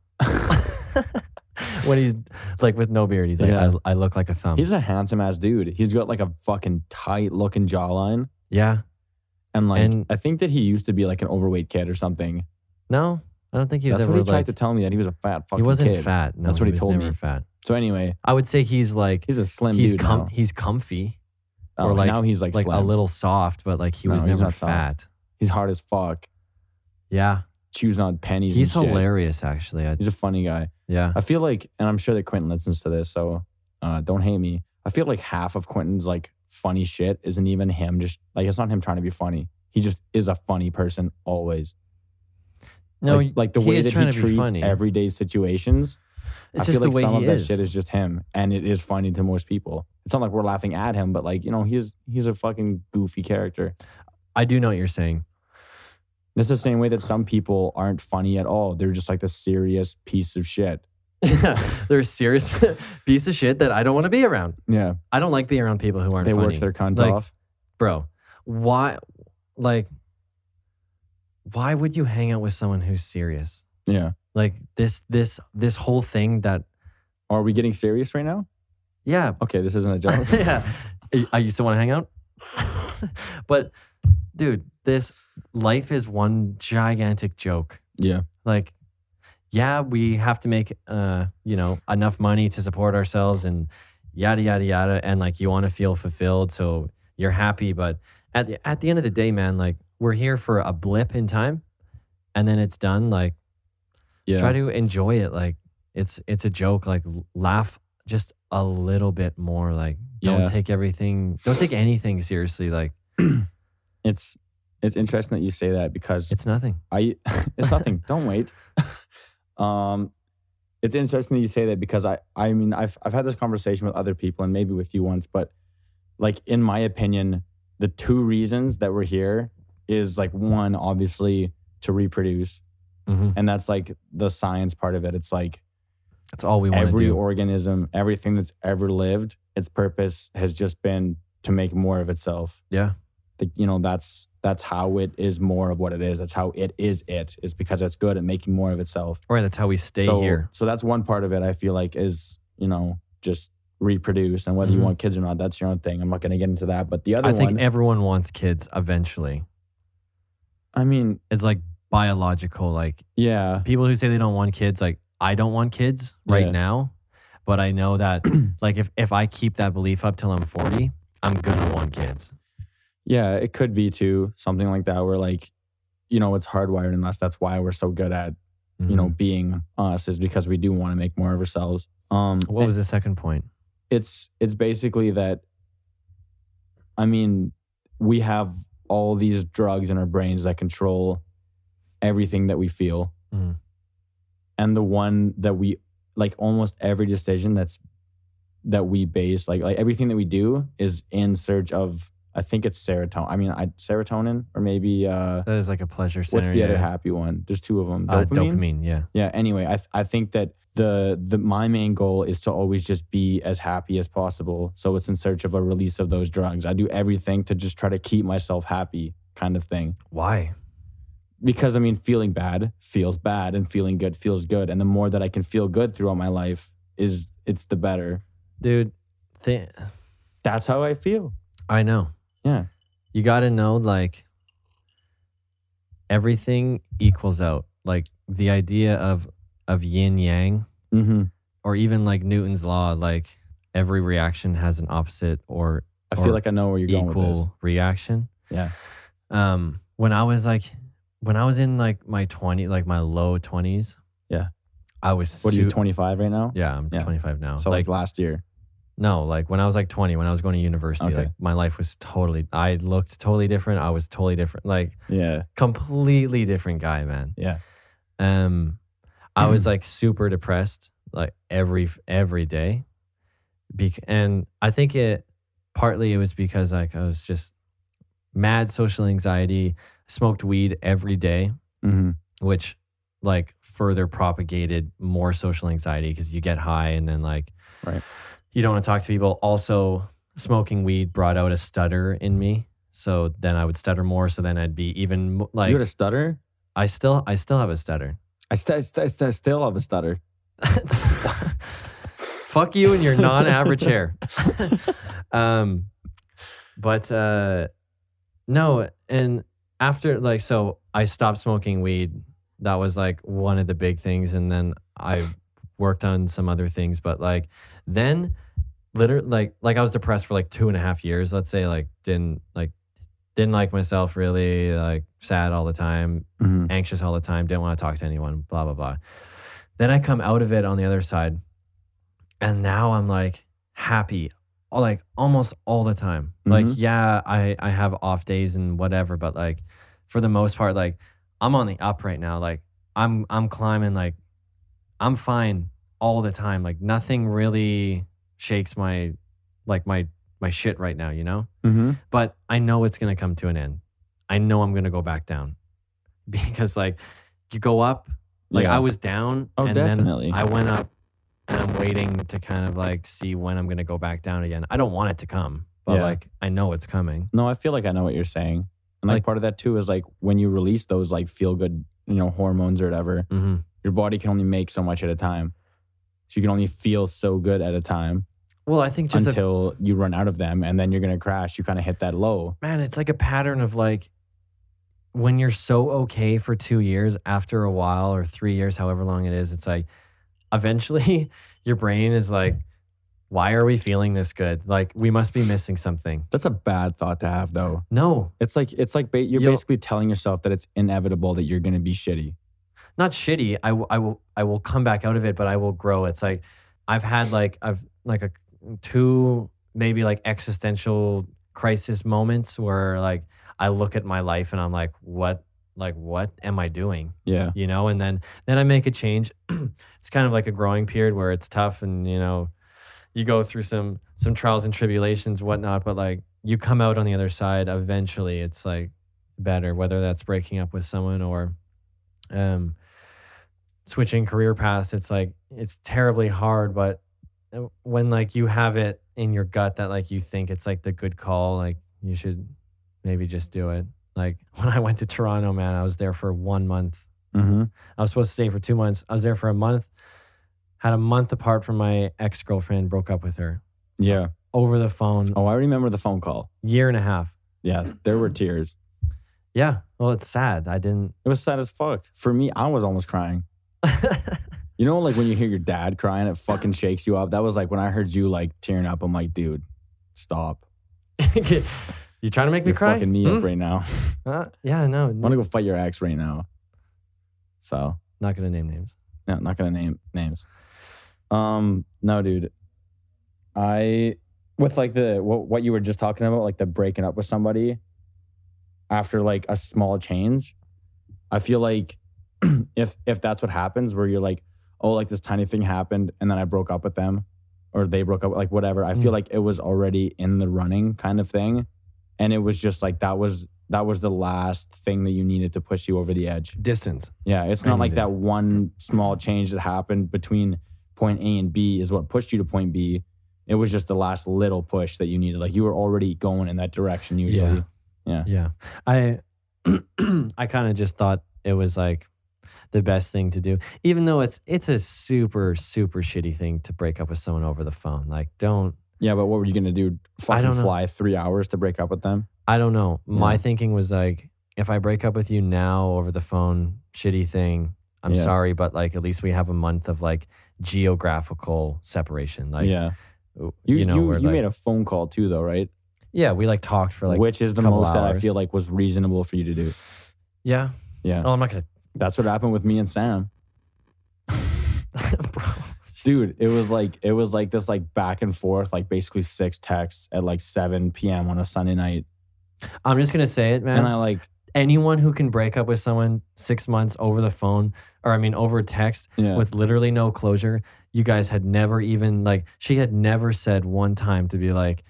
When he's like with no beard, he's like, I look like a thumb. He's a handsome ass dude. He's got like a fucking tight looking jawline. Yeah. And I think that he used to be like an overweight kid or something. No, I don't think he was That's ever what he tried to tell me, that he was a fat fucking kid. He wasn't fat. No, that's what he told never me. Fat. So anyway. I would say he's like, he's a slim dude now. He's comfy. Oh, or like, now he's like slim. a little soft, but like he was never fat. He's hard as fuck. Yeah. Chews on pennies. He's and shit. hilarious, actually. He's a funny guy. Yeah. I feel like, and I'm sure that Quentin listens to this, so don't hate me. I feel like half of Quentin's like funny shit isn't even him. Just like, it's not him trying to be funny. He just is a funny person always. No, like the way that he treats everyday situations. It's I just feel like the way some he of is. that shit is just him, and it is funny to most people. It's not like we're laughing at him, but like, he's a fucking goofy character. I do know what you're saying. It's the same way that some people aren't funny at all. They're just like the serious piece of shit. They're a serious piece of shit that I don't want to be around. Yeah. I don't like being around people who aren't funny. They work their cunt off. Bro, why would you hang out with someone who's serious? Yeah. Like this whole thing that... Are we getting serious right now? Yeah. Okay, this isn't a joke. Yeah. I used to want to hang out. But dude, this life is one gigantic joke. Yeah. Like, yeah, we have to make enough money to support ourselves and yada yada yada, and like you want to feel fulfilled, so you're happy. But at the end of the day, man, like we're here for a blip in time, and then it's done. Like, try to enjoy it. Like it's a joke. Like laugh just a little bit more. Like don't take anything seriously. Like it's interesting that you say that, because it's nothing. It's nothing. Don't wait. It's interesting that you say that, because I mean I've had this conversation with other people and maybe with you once, but like in my opinion, the two reasons that we're here is like, one, obviously to reproduce, and that's like the science part of it. It's like that's all we want to do. Every organism, everything that's ever lived, its purpose has just been to make more of itself. Yeah. That's how it is more of what it is. That's how it is because it's good at making more of itself. Right, that's how we stay here. So that's one part of it, I feel like, is, just reproduce. And whether you want kids or not, that's your own thing. I'm not going to get into that. But the other one... I think everyone wants kids eventually. I mean... It's like biological. Like, yeah. People who say they don't want kids, like, I don't want kids right now. But I know that, like, if I keep that belief up till I'm 40, I'm going to want kids. Yeah, it could be too, something like that, where like, it's hardwired in us. That's why we're so good at, being us, is because we do want to make more of ourselves. What was the second point? It's basically that, I mean, we have all these drugs in our brains that control everything that we feel. And the one that we, like almost every decision that we base, like everything that we do is in search of I think it's serotonin. I mean, serotonin or maybe That is like a pleasure center. what's the other yeah. happy one? There's two of them. Dopamine. Dopamine, yeah. Yeah. Anyway, I think that the my main goal is to always just be as happy as possible. So it's in search of a release of those drugs. I do everything to just try to keep myself happy, kind of thing. Why? Because I mean, feeling bad feels bad, and feeling good feels good. And the more that I can feel good throughout my life, it's the better. Dude, That's how I feel. I know. Yeah. You got to know, like, everything equals out. Like, the idea of yin yang, Mm-hmm. or even like Newton's law, like every reaction has an opposite or I feel like I know where you're going with this. equal reaction. Yeah. When I was in like my low 20s. Yeah. I was. What are you, 25 right now? Yeah, I'm 25 now. So like last year. No, like when I was like 20, when I was going to university, Okay. like my life was I looked totally different. I was totally different. Like Yeah. completely different guy, man. Yeah. I was like super depressed like every day. And I think it was because like I was just mad social anxiety, smoked weed every day, Mm-hmm. which like further propagated more social anxiety because you get high and then like Right. you don't want to talk to people. Also, smoking weed brought out a stutter in me. So then I would stutter more. So then I'd be even like You had a stutter? I still have a stutter. I still have a stutter. Fuck you and your non-average hair. But no, and after like so I stopped smoking weed. That was like one of the big things, and then I worked on some other things. But like then, literally, like I was depressed for like 2.5 years. Let's say like didn't like myself really, like sad all the time, Mm-hmm. anxious all the time, didn't want to talk to anyone, blah, blah, blah. Then I come out of it on the other side. And now I'm like happy, like almost all the time. Like, Mhm. yeah, I have off days and whatever, but like for the most part, like I'm on the up right now. Like I'm climbing, like I'm fine all the time. Like nothing really shakes my shit right now, you know? Mm-hmm. But I know it's going to come to an end. I know I'm going to go back down because like you go up, like Yeah. I was down Oh, and definitely. then I went up and I'm waiting to kind of like see when I'm going to go back down again. I don't want it to come, but Yeah. like I know it's coming. No, I feel like I know what you're saying. And like Like- part of that too is like when you release those like feel good, hormones or whatever, Hmm. your body can only make so much at a time. So you can only feel so good at a time Well, I think just until you run out of them, and then you're gonna crash. You kind of hit that low. man, it's like a pattern of like when you're so okay for 2 years, after a while or 3 years, however long it is, it's like eventually your brain is like, why are we feeling this good? Like we must be missing something. That's a bad thought to have, though. No, It's like you're You'll- basically telling yourself that it's inevitable that you're gonna be shitty. not shitty. I will come back out of it, but I will grow. It's like I've had like a 2 maybe like existential crisis moments where like I look at my life and I'm like, what am I doing? Yeah. You know, and then I make a change. It's kind of like a growing period where it's tough and you go through some trials and tribulations, whatnot, but like you come out on the other side eventually. It's like better, whether that's breaking up with someone or switching career paths. It's like it's terribly hard, but when like you have it in your gut that like you think it's like the good call, like you should maybe just do it. Like when I went to Toronto, man, I was there for 1 month. Mm-hmm. I was supposed to stay for 2 months. I was there for a month. Had a month apart from my ex-girlfriend, broke up with her Yeah. over the phone, Oh, I remember the phone call. 1.5 years. Yeah, there were tears. Yeah. Well, it's sad. I didn't. It was sad as fuck. For me, I was almost crying. You know, like when you hear your dad crying, it fucking shakes you up. That was like when I heard you like tearing up. I'm like, dude, stop. You trying to make me You're cry? fucking me up right now. Yeah, no. I want to go fight your ex right now. So, Not going to name names. no, not gonna name names. No, dude. With like what you were just talking about, like the breaking up with somebody after like a small change, I feel like if that's what happens, where you're like, oh, like this tiny thing happened and then I broke up with them or they broke up, like whatever. I feel like it was already in the running kind of thing. and it was just like that was the last thing that you needed to push you over the edge. Distance. Yeah, it's not like that one small change that happened between point A and B is what pushed you to point B. It was just the last little push that you needed. Like you were already going in that direction usually. Yeah. I kind of just thought it was like the best thing to do, even though it's a super, super shitty thing to break up with someone over the phone. Like, don't. Yeah, but what were you going to do? Fucking fly 3 hours to break up with them? I don't know. My thinking was like, if I break up with you now over the phone, shitty thing, I'm sorry, but like at least we have a month of like geographical separation. Like, you made a phone call too, though, right? Yeah, we like talked for like, which is the most that I feel like was reasonable for you to do. Yeah. Yeah. Oh, I'm not gonna. That's what happened with me and Sam. Bro. Dude, it was like this like back and forth, like basically 6 texts at like 7 p.m. on a Sunday night. I'm just gonna say it, man. And I like anyone who can break up with someone 6 months over the phone, or I mean over text with literally no closure. You guys had never even like, she had never said one time to be like,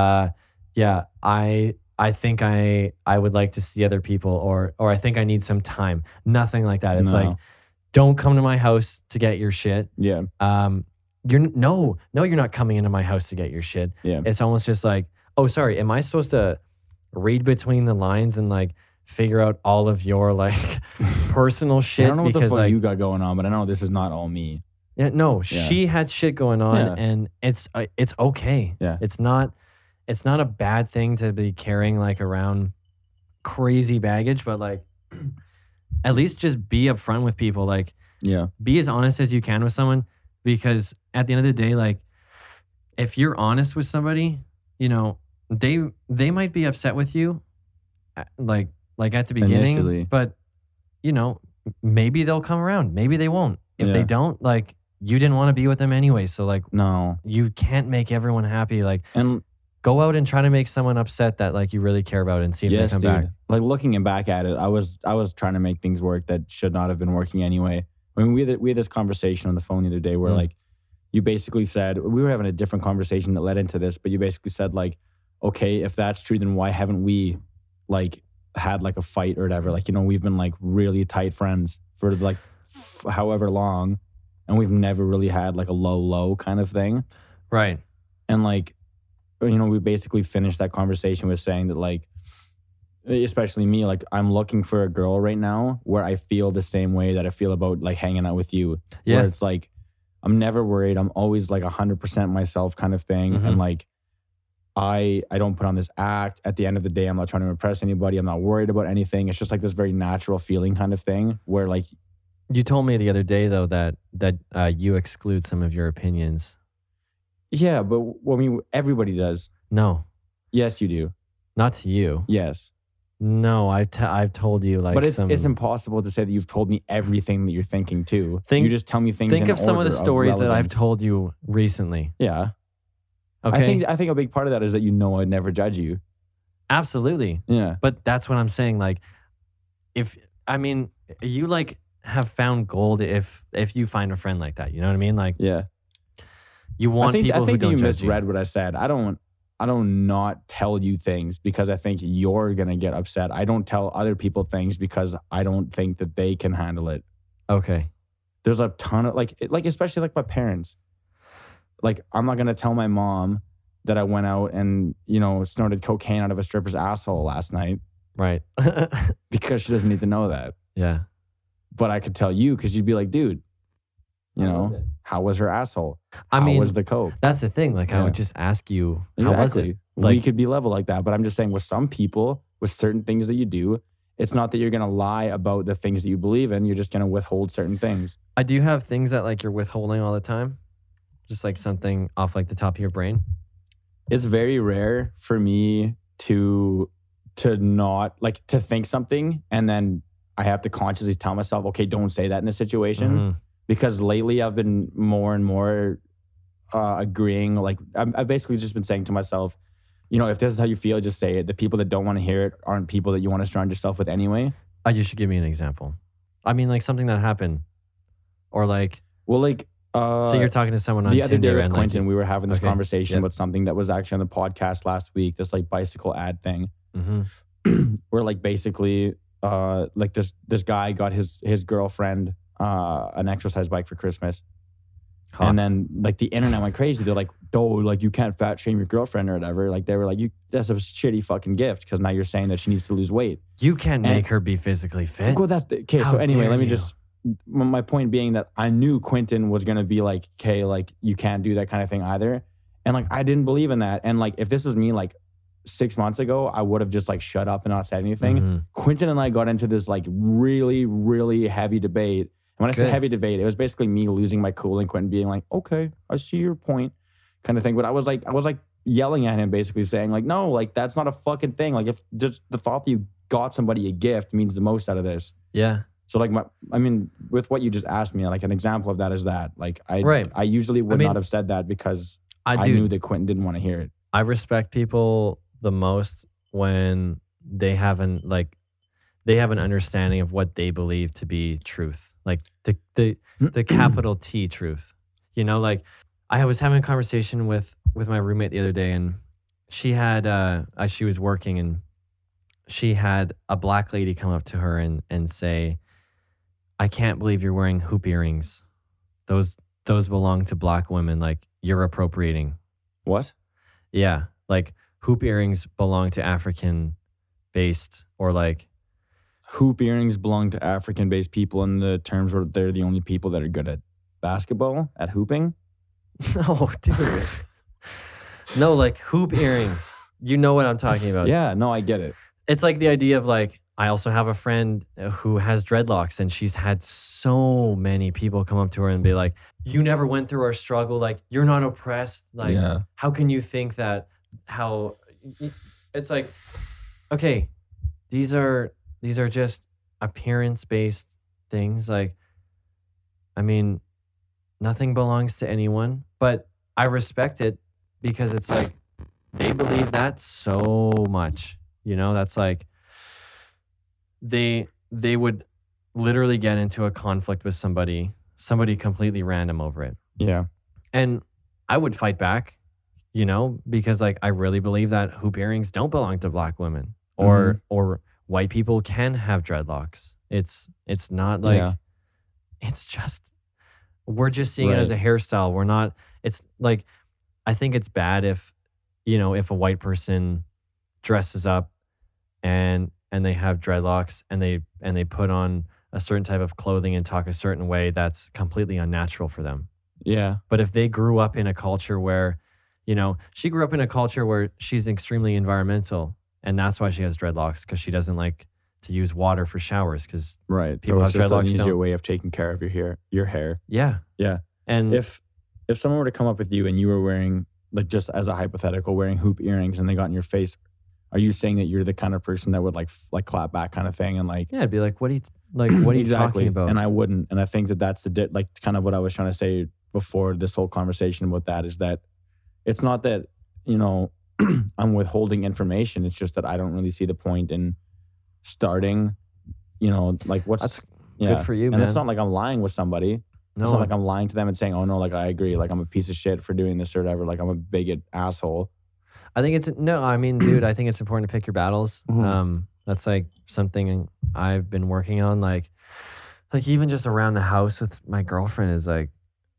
yeah, I think I would like to see other people, or I think I need some time. Nothing like that. It's like, don't come to my house to get your shit. Yeah. You're not coming into my house to get your shit. Yeah. It's almost just like, oh, sorry, am I supposed to read between the lines and like figure out all of your like personal shit? I don't know what the fuck like, you got going on, but I know this is not all me. Yeah, no, she had shit going on, and it's okay. Yeah. It's not a bad thing to be carrying like around crazy baggage, but like at least just be upfront with people. Like, be as honest as you can with someone, because at the end of the day, like if you're honest with somebody, you know, they might be upset with you, like at the beginning, initially. But you know, maybe they'll come around, maybe they won't. If they don't, like, you didn't want to be with them anyway, so like, no, you can't make everyone happy. Like, and go out and try to make someone upset that like you really care about, and see if they come back. Like looking back at it, I was trying to make things work that should not have been working anyway. I mean, we had this conversation on the phone the other day where like you basically said, we were having a different conversation that led into this, but you basically said like, okay, if that's true, then why haven't we like had like a fight or whatever? Like, you know, we've been like really tight friends for like however long, and we've never really had like a low kind of thing. Right. And like, you know, we basically finished that conversation with saying that like, especially me, like I'm looking for a girl right now where I feel the same way that I feel about like hanging out with you. Yeah. Where it's like, I'm never worried. I'm always like 100% myself kind of thing. And like, I don't put on this act. At the end of the day, I'm not trying to impress anybody. I'm not worried about anything. It's just like this very natural feeling kind of thing where like. You told me the other day though that you exclude some of your opinions. Yeah, but I mean, everybody does. No. Yes, you do. Not to you. Yes. No, I've told you like. But it's impossible to say that you've told me everything that you're thinking too. You just tell me things. Think in of some of the stories that I've relevance. told you recently. Yeah. Okay. I think a big part of that is that you know I'd never judge you. Absolutely. Yeah. But that's what I'm saying. Like, you like have found gold if you find a friend like that. You know what I mean? Like, yeah. You want people who don't you judge misread what I said. I don't not tell you things because I think you're gonna get upset. I don't tell other people things because I don't think that they can handle it. Okay. There's a ton of like especially like my parents. Like I'm not gonna tell my mom that I went out and, you know, snorted cocaine out of a stripper's asshole last night. Right. Because she doesn't need to know that. Yeah. But I could tell you because you'd be like, dude, you know, how was her asshole? How was the coke? That's the thing. Like, I would just ask you, how was it? Like, we could be level like that. But I'm just saying with some people, with certain things that you do, it's not that you're going to lie about the things that you believe in. You're just going to withhold certain things. I do have things that like you're withholding all the time. Just like something off like the top of your brain. It's very rare for me to not like to think something and then I have to consciously tell myself, okay, don't say that in a situation. Because lately I've been more and more agreeing. Like I've basically just been saying to myself, you know, if this is how you feel, just say it. The people that don't want to hear it aren't people that you want to surround yourself with anyway. You should give me an example. I mean, like something that happened or like. Well, like So you're talking to someone on the other Tinder day with and Quentin, like, we were having this okay, conversation yep. about something that was actually on the podcast last week, this like bicycle ad thing. Where like basically like this guy got his girlfriend an exercise bike for Christmas. Hot. And then like the internet went crazy. They're like, oh, like you can't fat shame your girlfriend or whatever. Like they were like, that's a shitty fucking gift because now you're saying that she needs to lose weight. You can't make her be physically fit. Well, that's okay. How So anyway, dare let me you. just. My point being that I knew Quentin was gonna be like, okay, like you can't do that kind of thing either, and like I didn't believe in that. And like if this was me like 6 months ago, I would have just like shut up and not said anything. Quentin and I got into this like really, really heavy debate. And when I say heavy debate, it was basically me losing my cool and Quentin being like, okay, I see your point, kind of thing. But I was like yelling at him, basically saying like, no, like that's not a fucking thing. Like if just the thought that you got somebody a gift means the most out of this. Yeah. So like with what you just asked me, like an example of that is that like I usually would not have said that because I knew that Quentin didn't want to hear it. I respect people the most when they have an understanding of what they believe to be truth, like the capital T truth. You know, like I was having a conversation with my roommate the other day, and she had she was working, and she had a black lady come up to her and say, I can't believe you're wearing hoop earrings. Those belong to black women. Like you're appropriating. What? Yeah. Like hoop earrings belong to African-based, or like hoop earrings belong to African-based people in the terms where they're the only people that are good at basketball, at hooping. No, dude. No, like hoop earrings. You know what I'm talking about. Yeah, no, I get it. It's like the idea of like, I also have a friend who has dreadlocks, and she's had so many people come up to her and be like, you never went through our struggle. Like, you're not oppressed. Like, how can you think that? How it's like, okay, these are just appearance-based things. Like, I mean, nothing belongs to anyone, but I respect it because it's like they believe that so much. You know, that's like they would literally get into a conflict with somebody completely random over it. Yeah. And I would fight back, you know, because like I really believe that hoop earrings don't belong to black women, or white people can have dreadlocks. It's not like it's just, we're just seeing it as a hairstyle. We're not, it's like, I think it's bad if, you know, if a white person dresses up and they have dreadlocks and they put on a certain type of clothing and talk a certain way that's completely unnatural for them. Yeah. But if they grew up in a culture where, you know, she grew up in a culture where she's extremely environmental, and that's why she has dreadlocks, because she doesn't like to use water for showers, because people have dreadlocks. It's just an easier way of taking care of your hair. Yeah. Yeah. And if someone were to come up with you and you were wearing, like just as a hypothetical, wearing hoop earrings and they got in your face, are you saying that you're the kind of person that would like clap back kind of thing and like? Yeah, I'd be like, what are you talking about? And I wouldn't. And I think that that's like kind of what I was trying to say before this whole conversation about that, is that it's not that, you know, I'm withholding information. It's just that I don't really see the point in starting, you know, like that's good for you, and man. it's not like I'm lying with somebody. No. It's not like I'm lying to them and saying, oh no, like I agree, like I'm a piece of shit for doing this or whatever, like I'm a bigot asshole. I think dude, I think it's important to pick your battles. Mm-hmm. That's like something I've been working on. Like even just around the house with my girlfriend is like,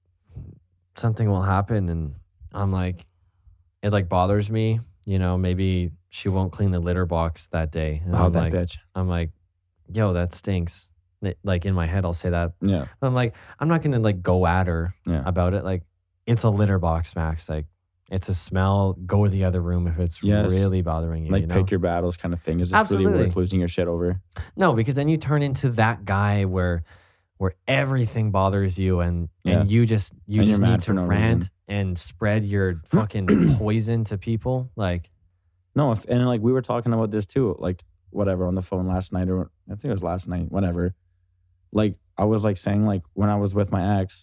something will happen and I'm like, it like bothers me. You know, maybe she won't clean the litter box that day. And Oh, that bitch. I'm like, yo, that stinks. Like in my head, I'll say that. Yeah. I'm like, I'm not gonna like go at her about it. Like, it's a litter box, Max. Like, it's a smell. Go to the other room if it's really bothering you. Like, you know? pick your battles kind of thing. Is this really worth losing your shit over? No, because then you turn into that guy where everything bothers you and you just need to rant and spread your fucking poison to people. Like, no, and like we were talking about this too, like whatever on the phone last night, or I think it was last night, whatever. Like I was like saying, like when I was with my ex,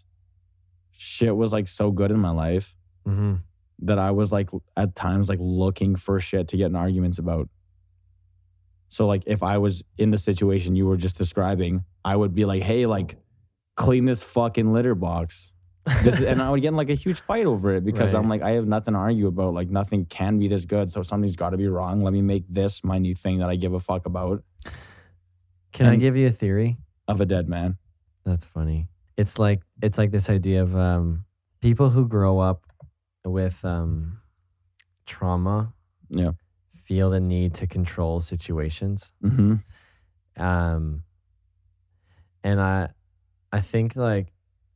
shit was like so good in my life that I was like at times like looking for shit to get in arguments about. So like if I was in the situation you were just describing, I would be like, hey, like clean this fucking litter box. And I would get in like a huge fight over it because Right. I'm like, I have nothing to argue about. Like nothing can be this good. So something's got to be wrong. Let me make this my new thing that I give a fuck about Can I And- give you a theory? of a dead man. That's funny. It's like this idea of people who grow up with trauma Yeah. feel the need to control situations. Mm-hmm. And I think like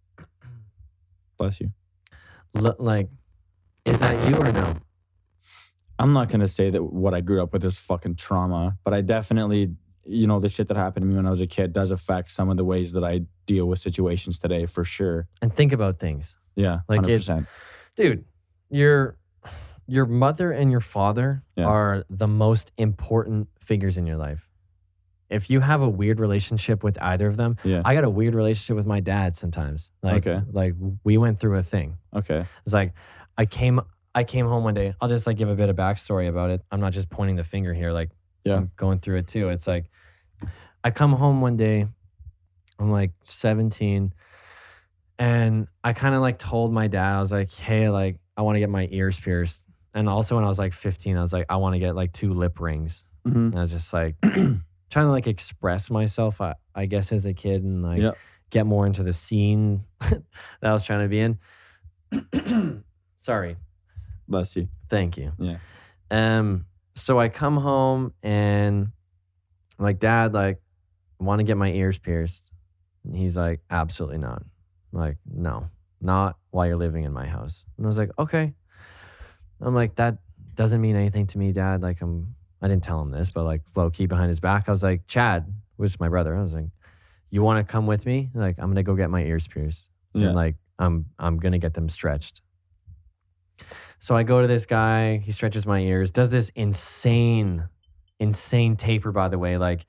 Bless you. like is that you or no? I'm not going to say that what I grew up with is fucking trauma, but I definitely, the shit that happened to me when I was a kid does affect some of the ways that I deal with situations today for sure. And think about things. Yeah. Like 100%. Dude, your mother and your father Yeah. are the most important figures in your life. If you have a weird relationship with either of them, Yeah. I got a weird relationship with my dad sometimes. Like, Okay. like we went through a thing. Okay. It's like I came home one day. I'll just like give a bit of backstory about it. I'm not just pointing the finger here. Like Yeah. I'm going through it too. It's like I come home one day. I'm like 17, and I kind of like told my dad. I was like, "Hey, like I want to get my ears pierced." And also when I was like 15, I was like, "I want to get like 2 lip rings." Mm-hmm. And I was just like trying to like express myself, I guess, as a kid and like Yep. get more into the scene that I was trying to be in. Sorry. Bless you. Thank you. Yeah. So I come home and I'm like, Dad, like, I want to get my ears pierced. And he's like, absolutely not. I'm like, no, not while you're living in my house. And I was like, okay. I'm like, that doesn't mean anything to me, Dad. Like, I didn't tell him this, but like low key behind his back, I was like, Chad, which is my brother. I was like, you want to come with me? Like, I'm gonna go get my ears pierced. Yeah. And like, I'm gonna get them stretched. So I go to this guy. He stretches my ears. Does this insane taper. By the way, like,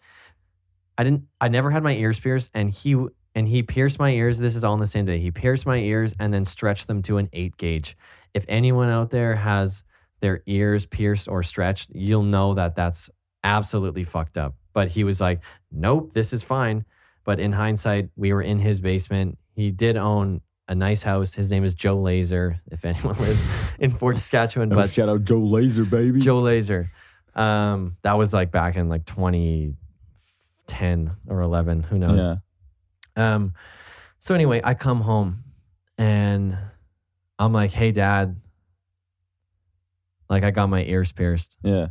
I never had my ears pierced, and he pierced my ears. This is all on the same day. He pierced my ears and then stretched them to an 8 gauge. If anyone out there has their ears pierced or stretched, you'll know that that's absolutely fucked up. But he was like, nope, this is fine. But in hindsight, we were in his basement. He did own a nice house. His name is Joe Laser, if anyone lives in Fort Saskatchewan. Oh, But shout out Joe Laser, baby. Joe Laser. That was like back in like 2010 or 11. Who knows? Yeah. So anyway, I come home and I'm like, hey, Dad, like I got my ears pierced. Yeah.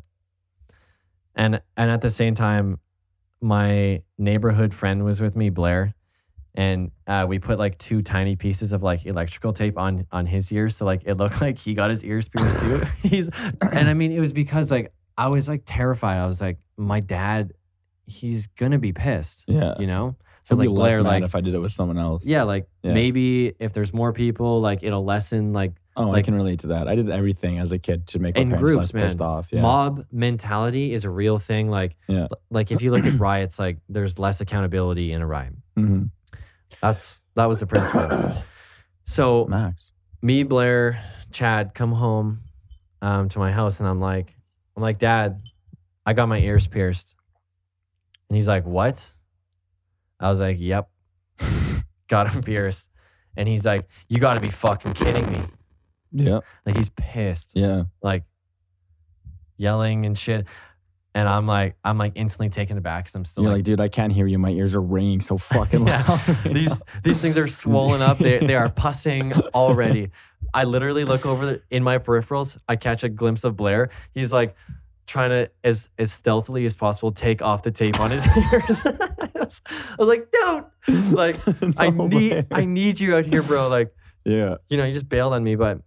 And at the same time, my neighborhood friend was with me, Blair, and we put like 2 tiny pieces of like electrical tape on his ears, so like it looked like he got his ears pierced too. And I mean, it was because like I was like terrified. I was like, my dad, he's gonna be pissed. Yeah. You know. So I'd be like less Blair, mad like if I did it with someone else. yeah, like Yeah. maybe if there's more people, like it'll lessen like Oh, I like- can relate to that. I did everything as a kid to make my in parents groups, less pissed man. off. Yeah. Mob mentality is a real thing. Like Yeah. like if you look at riots, like there's less accountability in a riot. Mm-hmm. That was the principle. So Max. me, Blair, Chad come home to my house, and I'm like, Dad, I got my ears pierced. And he's like, what? I was like, yep, got him pierced. And he's like, you got to be fucking kidding me. Yeah. Like he's pissed, Yeah. like yelling and shit. And I'm like instantly taken aback because I'm still You're like, like, dude, I can't hear you. My ears are ringing so fucking Yeah. loud. right these things are swollen up. They are pussing already. I literally look over in my peripherals. I catch a glimpse of Blair. He's like trying to as stealthily as possible take off the tape on his ears. I was like, dude, like now. I need you out here, bro. Like, Yeah. you know, you just bailed on me, but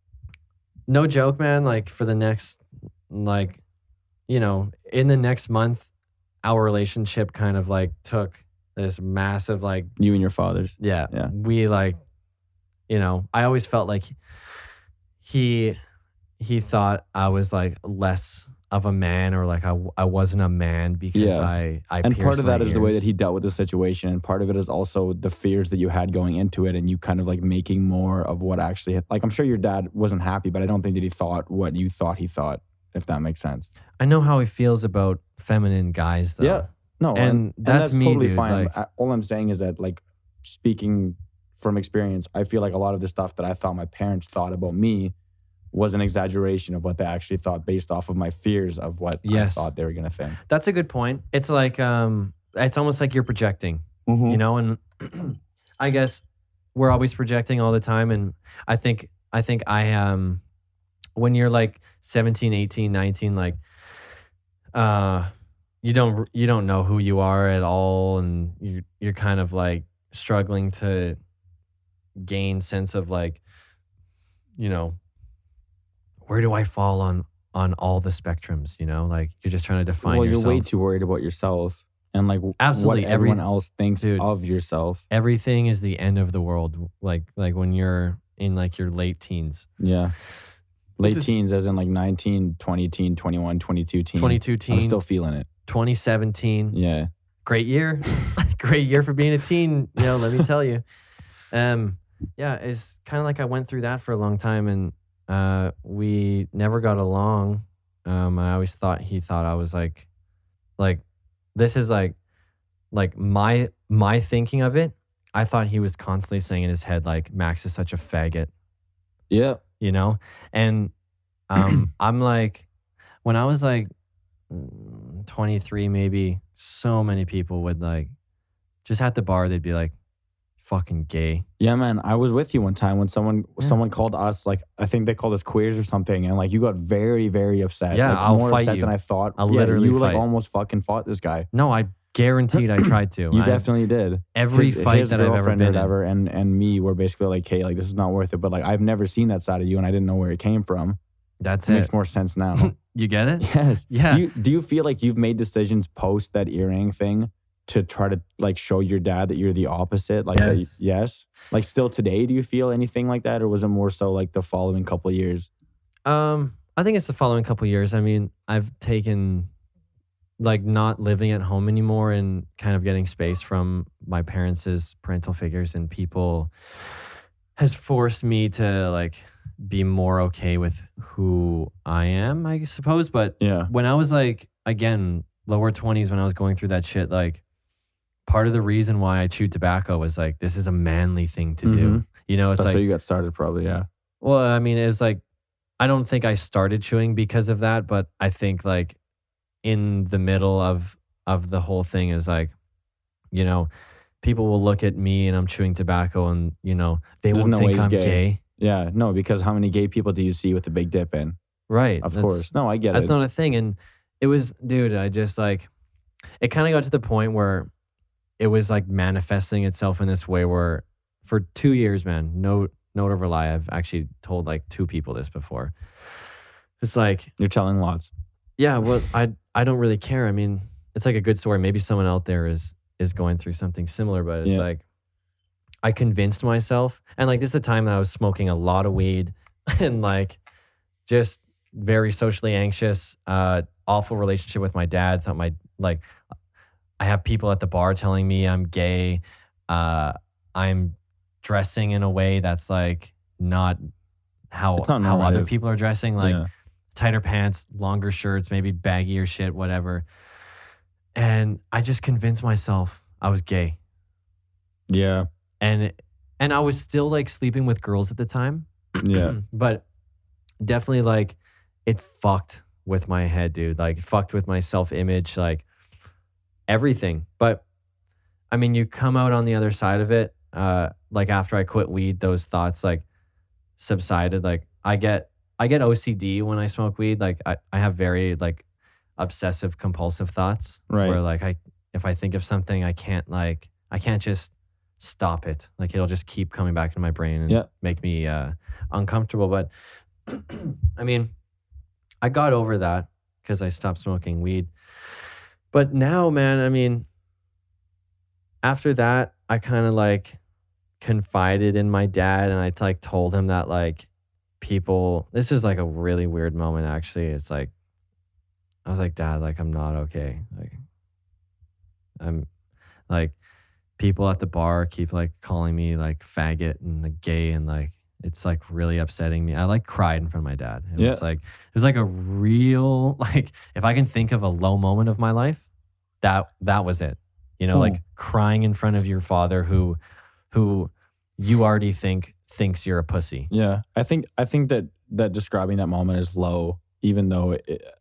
no joke, man. Like for the next, like, you know, in the next month, our relationship kind of like took this massive like You and your fathers. yeah. Yeah. We like, you know, I always felt like he thought I was like less of a man, or like I wasn't a man because Yeah. I And part pierced of that my is the way ears. that he dealt with the situation. And part of it is also the fears that you had going into it and you kind of like making more of what actually, like, I'm sure your dad wasn't happy, but I don't think that he thought what you thought he thought, if that makes sense. I know how he feels about feminine guys though. Yeah. No, And that's me, totally dude, fine. like- All I'm saying is that, like, speaking from experience, I feel like a lot of the stuff that I thought my parents thought about me was an exaggeration of what they actually thought based off of my fears of what I Yes. thought they were going to think. That's a good point. It's like it's almost like you're projecting, Mm-hmm. you know, and I guess we're always projecting all the time, and I think when you're like 17, 18, 19, like you don't know who you are at all, and you're kind of like struggling to gain sense of like, you know, where do I fall on all the spectrums, you know? Like you're just trying to define Well, yourself. you're way too worried about yourself and like Absolutely, what everyone else thinks dude. of yourself. Everything is the end of the world. Like when you're in like your late teens. Yeah. Late This is- teens as in like 19, 20 teen, 21, 22 teen. 22 teen. I'm still feeling it. 2017. Yeah. Great year. Great year for being a teen, you know, let me tell you. Yeah, it's kind of like I went through that for a long time, and we never got along. I always thought he thought I was like this is like my thinking of it. I thought he was constantly saying in his head like Max is such a faggot, Yeah. you know? And I'm like, when I was like 23 maybe, so many people would like just at the bar they'd be like fucking gay. Yeah, man. I was with you one time when someone called us, like, I think they called us queers or something, and like you got very, very upset. Yeah, like, I'll more fight upset you. than I thought. I'll Yeah, literally you like fight. almost fucking fought this guy. No, I guaranteed I tried to. You I- definitely did. every fight his that I've ever girlfriend or been in. whatever, and me were basically like, hey, like this is not worth it. But like I've never seen that side of you, and I didn't know where it came from. That's It it. makes more sense now. You get it? Yes. Yeah. Do you feel like you've made decisions post that earring thing to try to like show your dad that you're the opposite? Like that, Yes. yes. Like still today, do you feel anything like that, or was it more so like the following couple of years? I think it's the following couple years. I mean, I've taken like not living at home anymore and kind of getting space from my parents as parental figures, and people has forced me to like be more okay with who I am, I suppose. But Yeah. when I was like, again, lower 20s, when I was going through that shit, like part of the reason why I chewed tobacco was like, this is a manly thing to do. Mhm. You know, it's That's like, how you got started, probably. Yeah. well, I mean, it was like, I don't think I started chewing because of that, but I think like in the middle of the whole thing is like, you know, people will look at me and I'm chewing tobacco and, you know, they There's won't no way think he's I'm gay. gay. Yeah. No, because how many gay people do you see with a big dip in? Right. Of That's- course. No, I get That's it. not a thing. And it was, dude, I just like, it kind of got to the point where it was like manifesting itself in this way where for 2 years, man, no over lie, I've actually told like 2 people this before. It's like, You're telling lots. yeah, well, I don't really care. I mean, it's like a good story. Maybe someone out there is going through something similar, but it's Yeah. like I convinced myself, and like this is a time that I was smoking a lot of weed and like just very socially anxious, awful relationship with my dad. Thought like I have people at the bar telling me I'm gay. I'm dressing in a way that's like not how It's not how other normative. people are dressing. Like Yeah. tighter pants, longer shirts, maybe baggier shit, whatever. And I just convinced myself I was gay. Yeah. And I was still like sleeping with girls at the time. Yeah. But definitely like it fucked with my head, dude. Like it fucked with my self-image, like everything. But I mean, you come out on the other side of it. Like after I quit weed, those thoughts like subsided. Like I get OCD when I smoke weed. Like I have very like obsessive compulsive thoughts. Right. Where like if I think of something, I can't just stop it. Like it'll just keep coming back into my brain and Yeah. make me uncomfortable. But I mean, I got over that because I stopped smoking weed. But now, man, I mean, after that, I kind of like confided in my dad, and I like told him that like people, this is like a really weird moment actually. It's like, I was like, Dad, like I'm not okay. Like I'm like, people at the bar keep like calling me like faggot and like gay, and like it's like really upsetting me. I like cried in front of my dad. It Yeah. was like a real like, if I can think of a low moment of my life, that was it. You know, Oh. like crying in front of your father who you already thinks you're a pussy. Yeah. I think that describing that moment is low, even though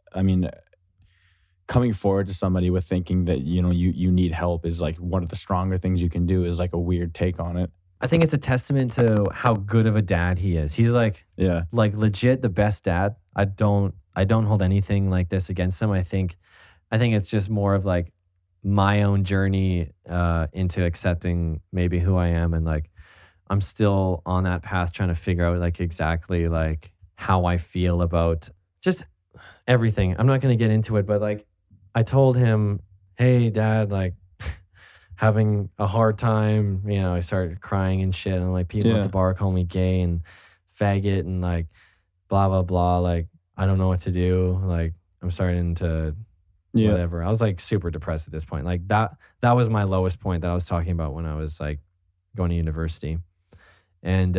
coming forward to somebody with thinking that, you need help is like one of the stronger things you can do, is like a weird take on it. I think it's a testament to how good of a dad he is. He's like legit the best dad. I don't hold anything like this against him. I think it's just more of like my own journey into accepting maybe who I am, and like I'm still on that path trying to figure out like exactly like how I feel about just everything. I'm not going to get into it, but like I told him, "Hey dad, like having a hard time," I started crying and shit, and like people at the bar call me gay and faggot and like blah blah blah, like I don't know what to do, like I'm starting to whatever. I was like super depressed at this point. Like that was my lowest point that I was talking about when I was like going to university. And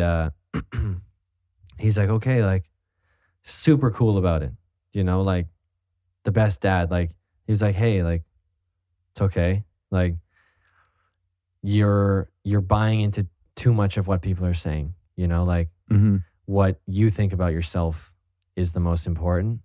he's like, okay, like super cool about it, like the best dad. Like he was like, hey, like it's okay, like you're buying into too much of what people are saying, like what you think about yourself is the most important.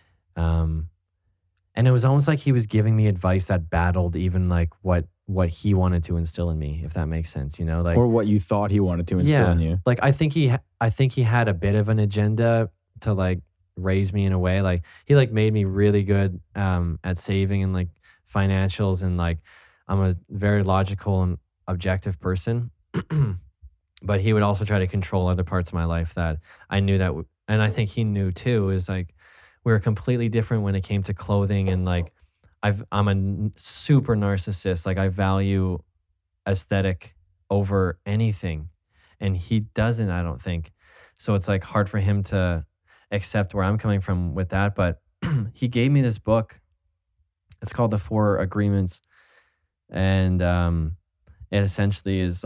And it was almost like he was giving me advice that battled even like what he wanted to instill in me, if that makes sense, like, or what you thought he wanted to instill in you. Like I think he had a bit of an agenda to like raise me in a way. Like he like made me really good at saving and like financials, and like I'm a very logical and objective person. But he would also try to control other parts of my life that I knew that, and I think he knew too, is like we were completely different when it came to clothing. And like I'm a super narcissist. Like I value aesthetic over anything, and he doesn't, I don't think. So it's like hard for him to accept where I'm coming from with that. But he gave me this book. It's called The 4 Agreements. And it essentially is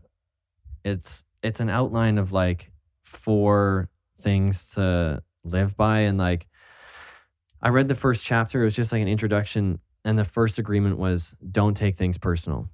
it's an outline of like 4 things to live by. And like I read the first chapter. It was just like an introduction, and the first agreement was don't take things personal.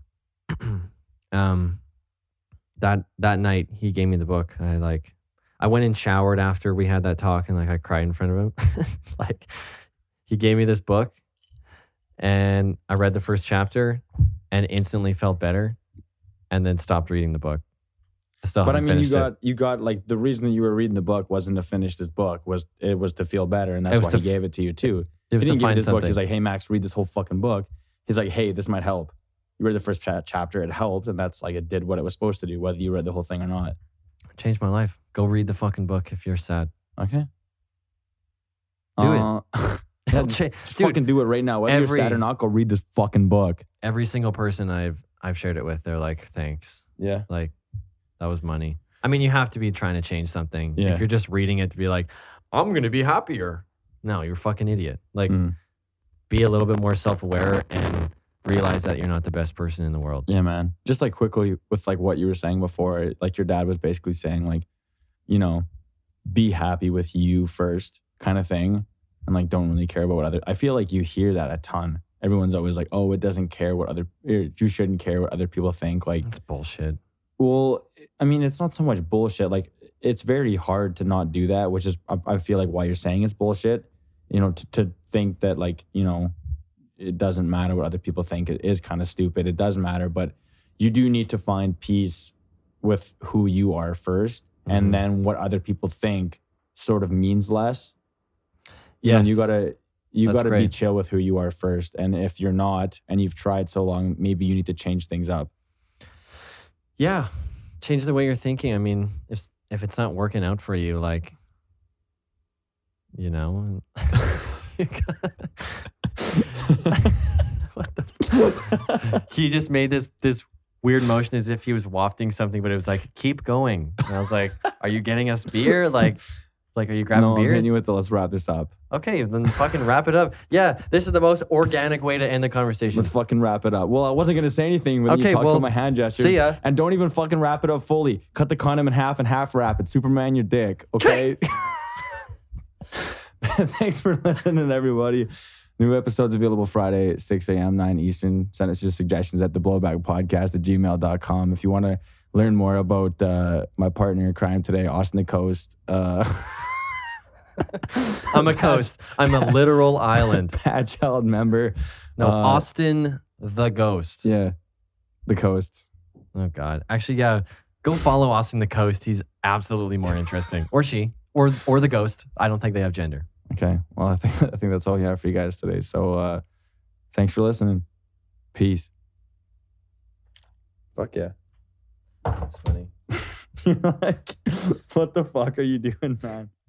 That night he gave me the book. I went and showered after we had that talk, and like I cried in front of him. Like he gave me this book, and I read the first chapter and instantly felt better, and then stopped reading the book. But I mean, you got like the reason that you were reading the book wasn't to finish this book, was to feel better, and that's why he gave it to you too. He didn't give you this book. He's like, hey Max, read this whole fucking book. He's like, hey, this might help. You read the first chapter, it helped, and that's like it did what it was supposed to do, whether you read the whole thing or not. It changed my life. Go read the fucking book if you're sad. Okay. Do it. Yeah, just fucking do it right now. Whether you're sad or not, go read this fucking book. Every single person I've shared it with, they're like, thanks. Yeah. Like, that was money. I mean, you have to be trying to change something. Yeah. If you're just reading it to be like, I'm going to be happier. No, you're a fucking idiot. Like, be a little bit more self-aware and realize that you're not the best person in the world. Yeah, man. Just like quickly with like what you were saying before, like your dad was basically saying like, be happy with you first kind of thing. And like, don't really care about what other, I feel like you hear that a ton. Everyone's always like, oh, it doesn't care what you shouldn't care what other people think. Like, it's bullshit. Well, I mean, it's not so much bullshit. Like, it's very hard to not do that, which is, I feel like why you're saying it's bullshit, to think that like, it doesn't matter what other people think. It is kind of stupid. It does matter, but you do need to find peace with who you are first. Mm-hmm. And then what other people think sort of means less. Yes. You gotta be chill with who you are first. And if you're not, and you've tried so long, maybe you need to change things up. Yeah. Change the way you're thinking. I mean, if it's not working out for you, like, what the fuck? He just made this weird motion as if he was wafting something, but it was like, keep going. And I was like, are you getting us beer? Like are you grabbing beers? I'm hitting you with the let's wrap this up. Okay, then fucking wrap it up. Yeah, this is the most organic way to end the conversation. Let's fucking wrap it up. Well, I wasn't going to say anything when you talked about my hand gestures. See ya. And don't even fucking wrap it up fully. Cut the condom in half and half wrap it. Superman your dick, okay? Thanks for listening, everybody. New episodes available Friday, 6 a.m., 9 Eastern. Send us your suggestions at theblowbackpodcast@gmail.com. If you want to learn more about my partner in crime today, Austin the Coast. I'm a coast. I'm a literal island. Bad child member. No, Austin the Ghost. Yeah, the Coast. Oh God. Actually, yeah. Go follow Austin the Coast. He's absolutely more interesting. Or she. Or the ghost. I don't think they have gender. Okay. Well, I think that's all we have for you guys today. So thanks for listening. Peace. Fuck yeah. That's funny. You're like, what the fuck are you doing, man?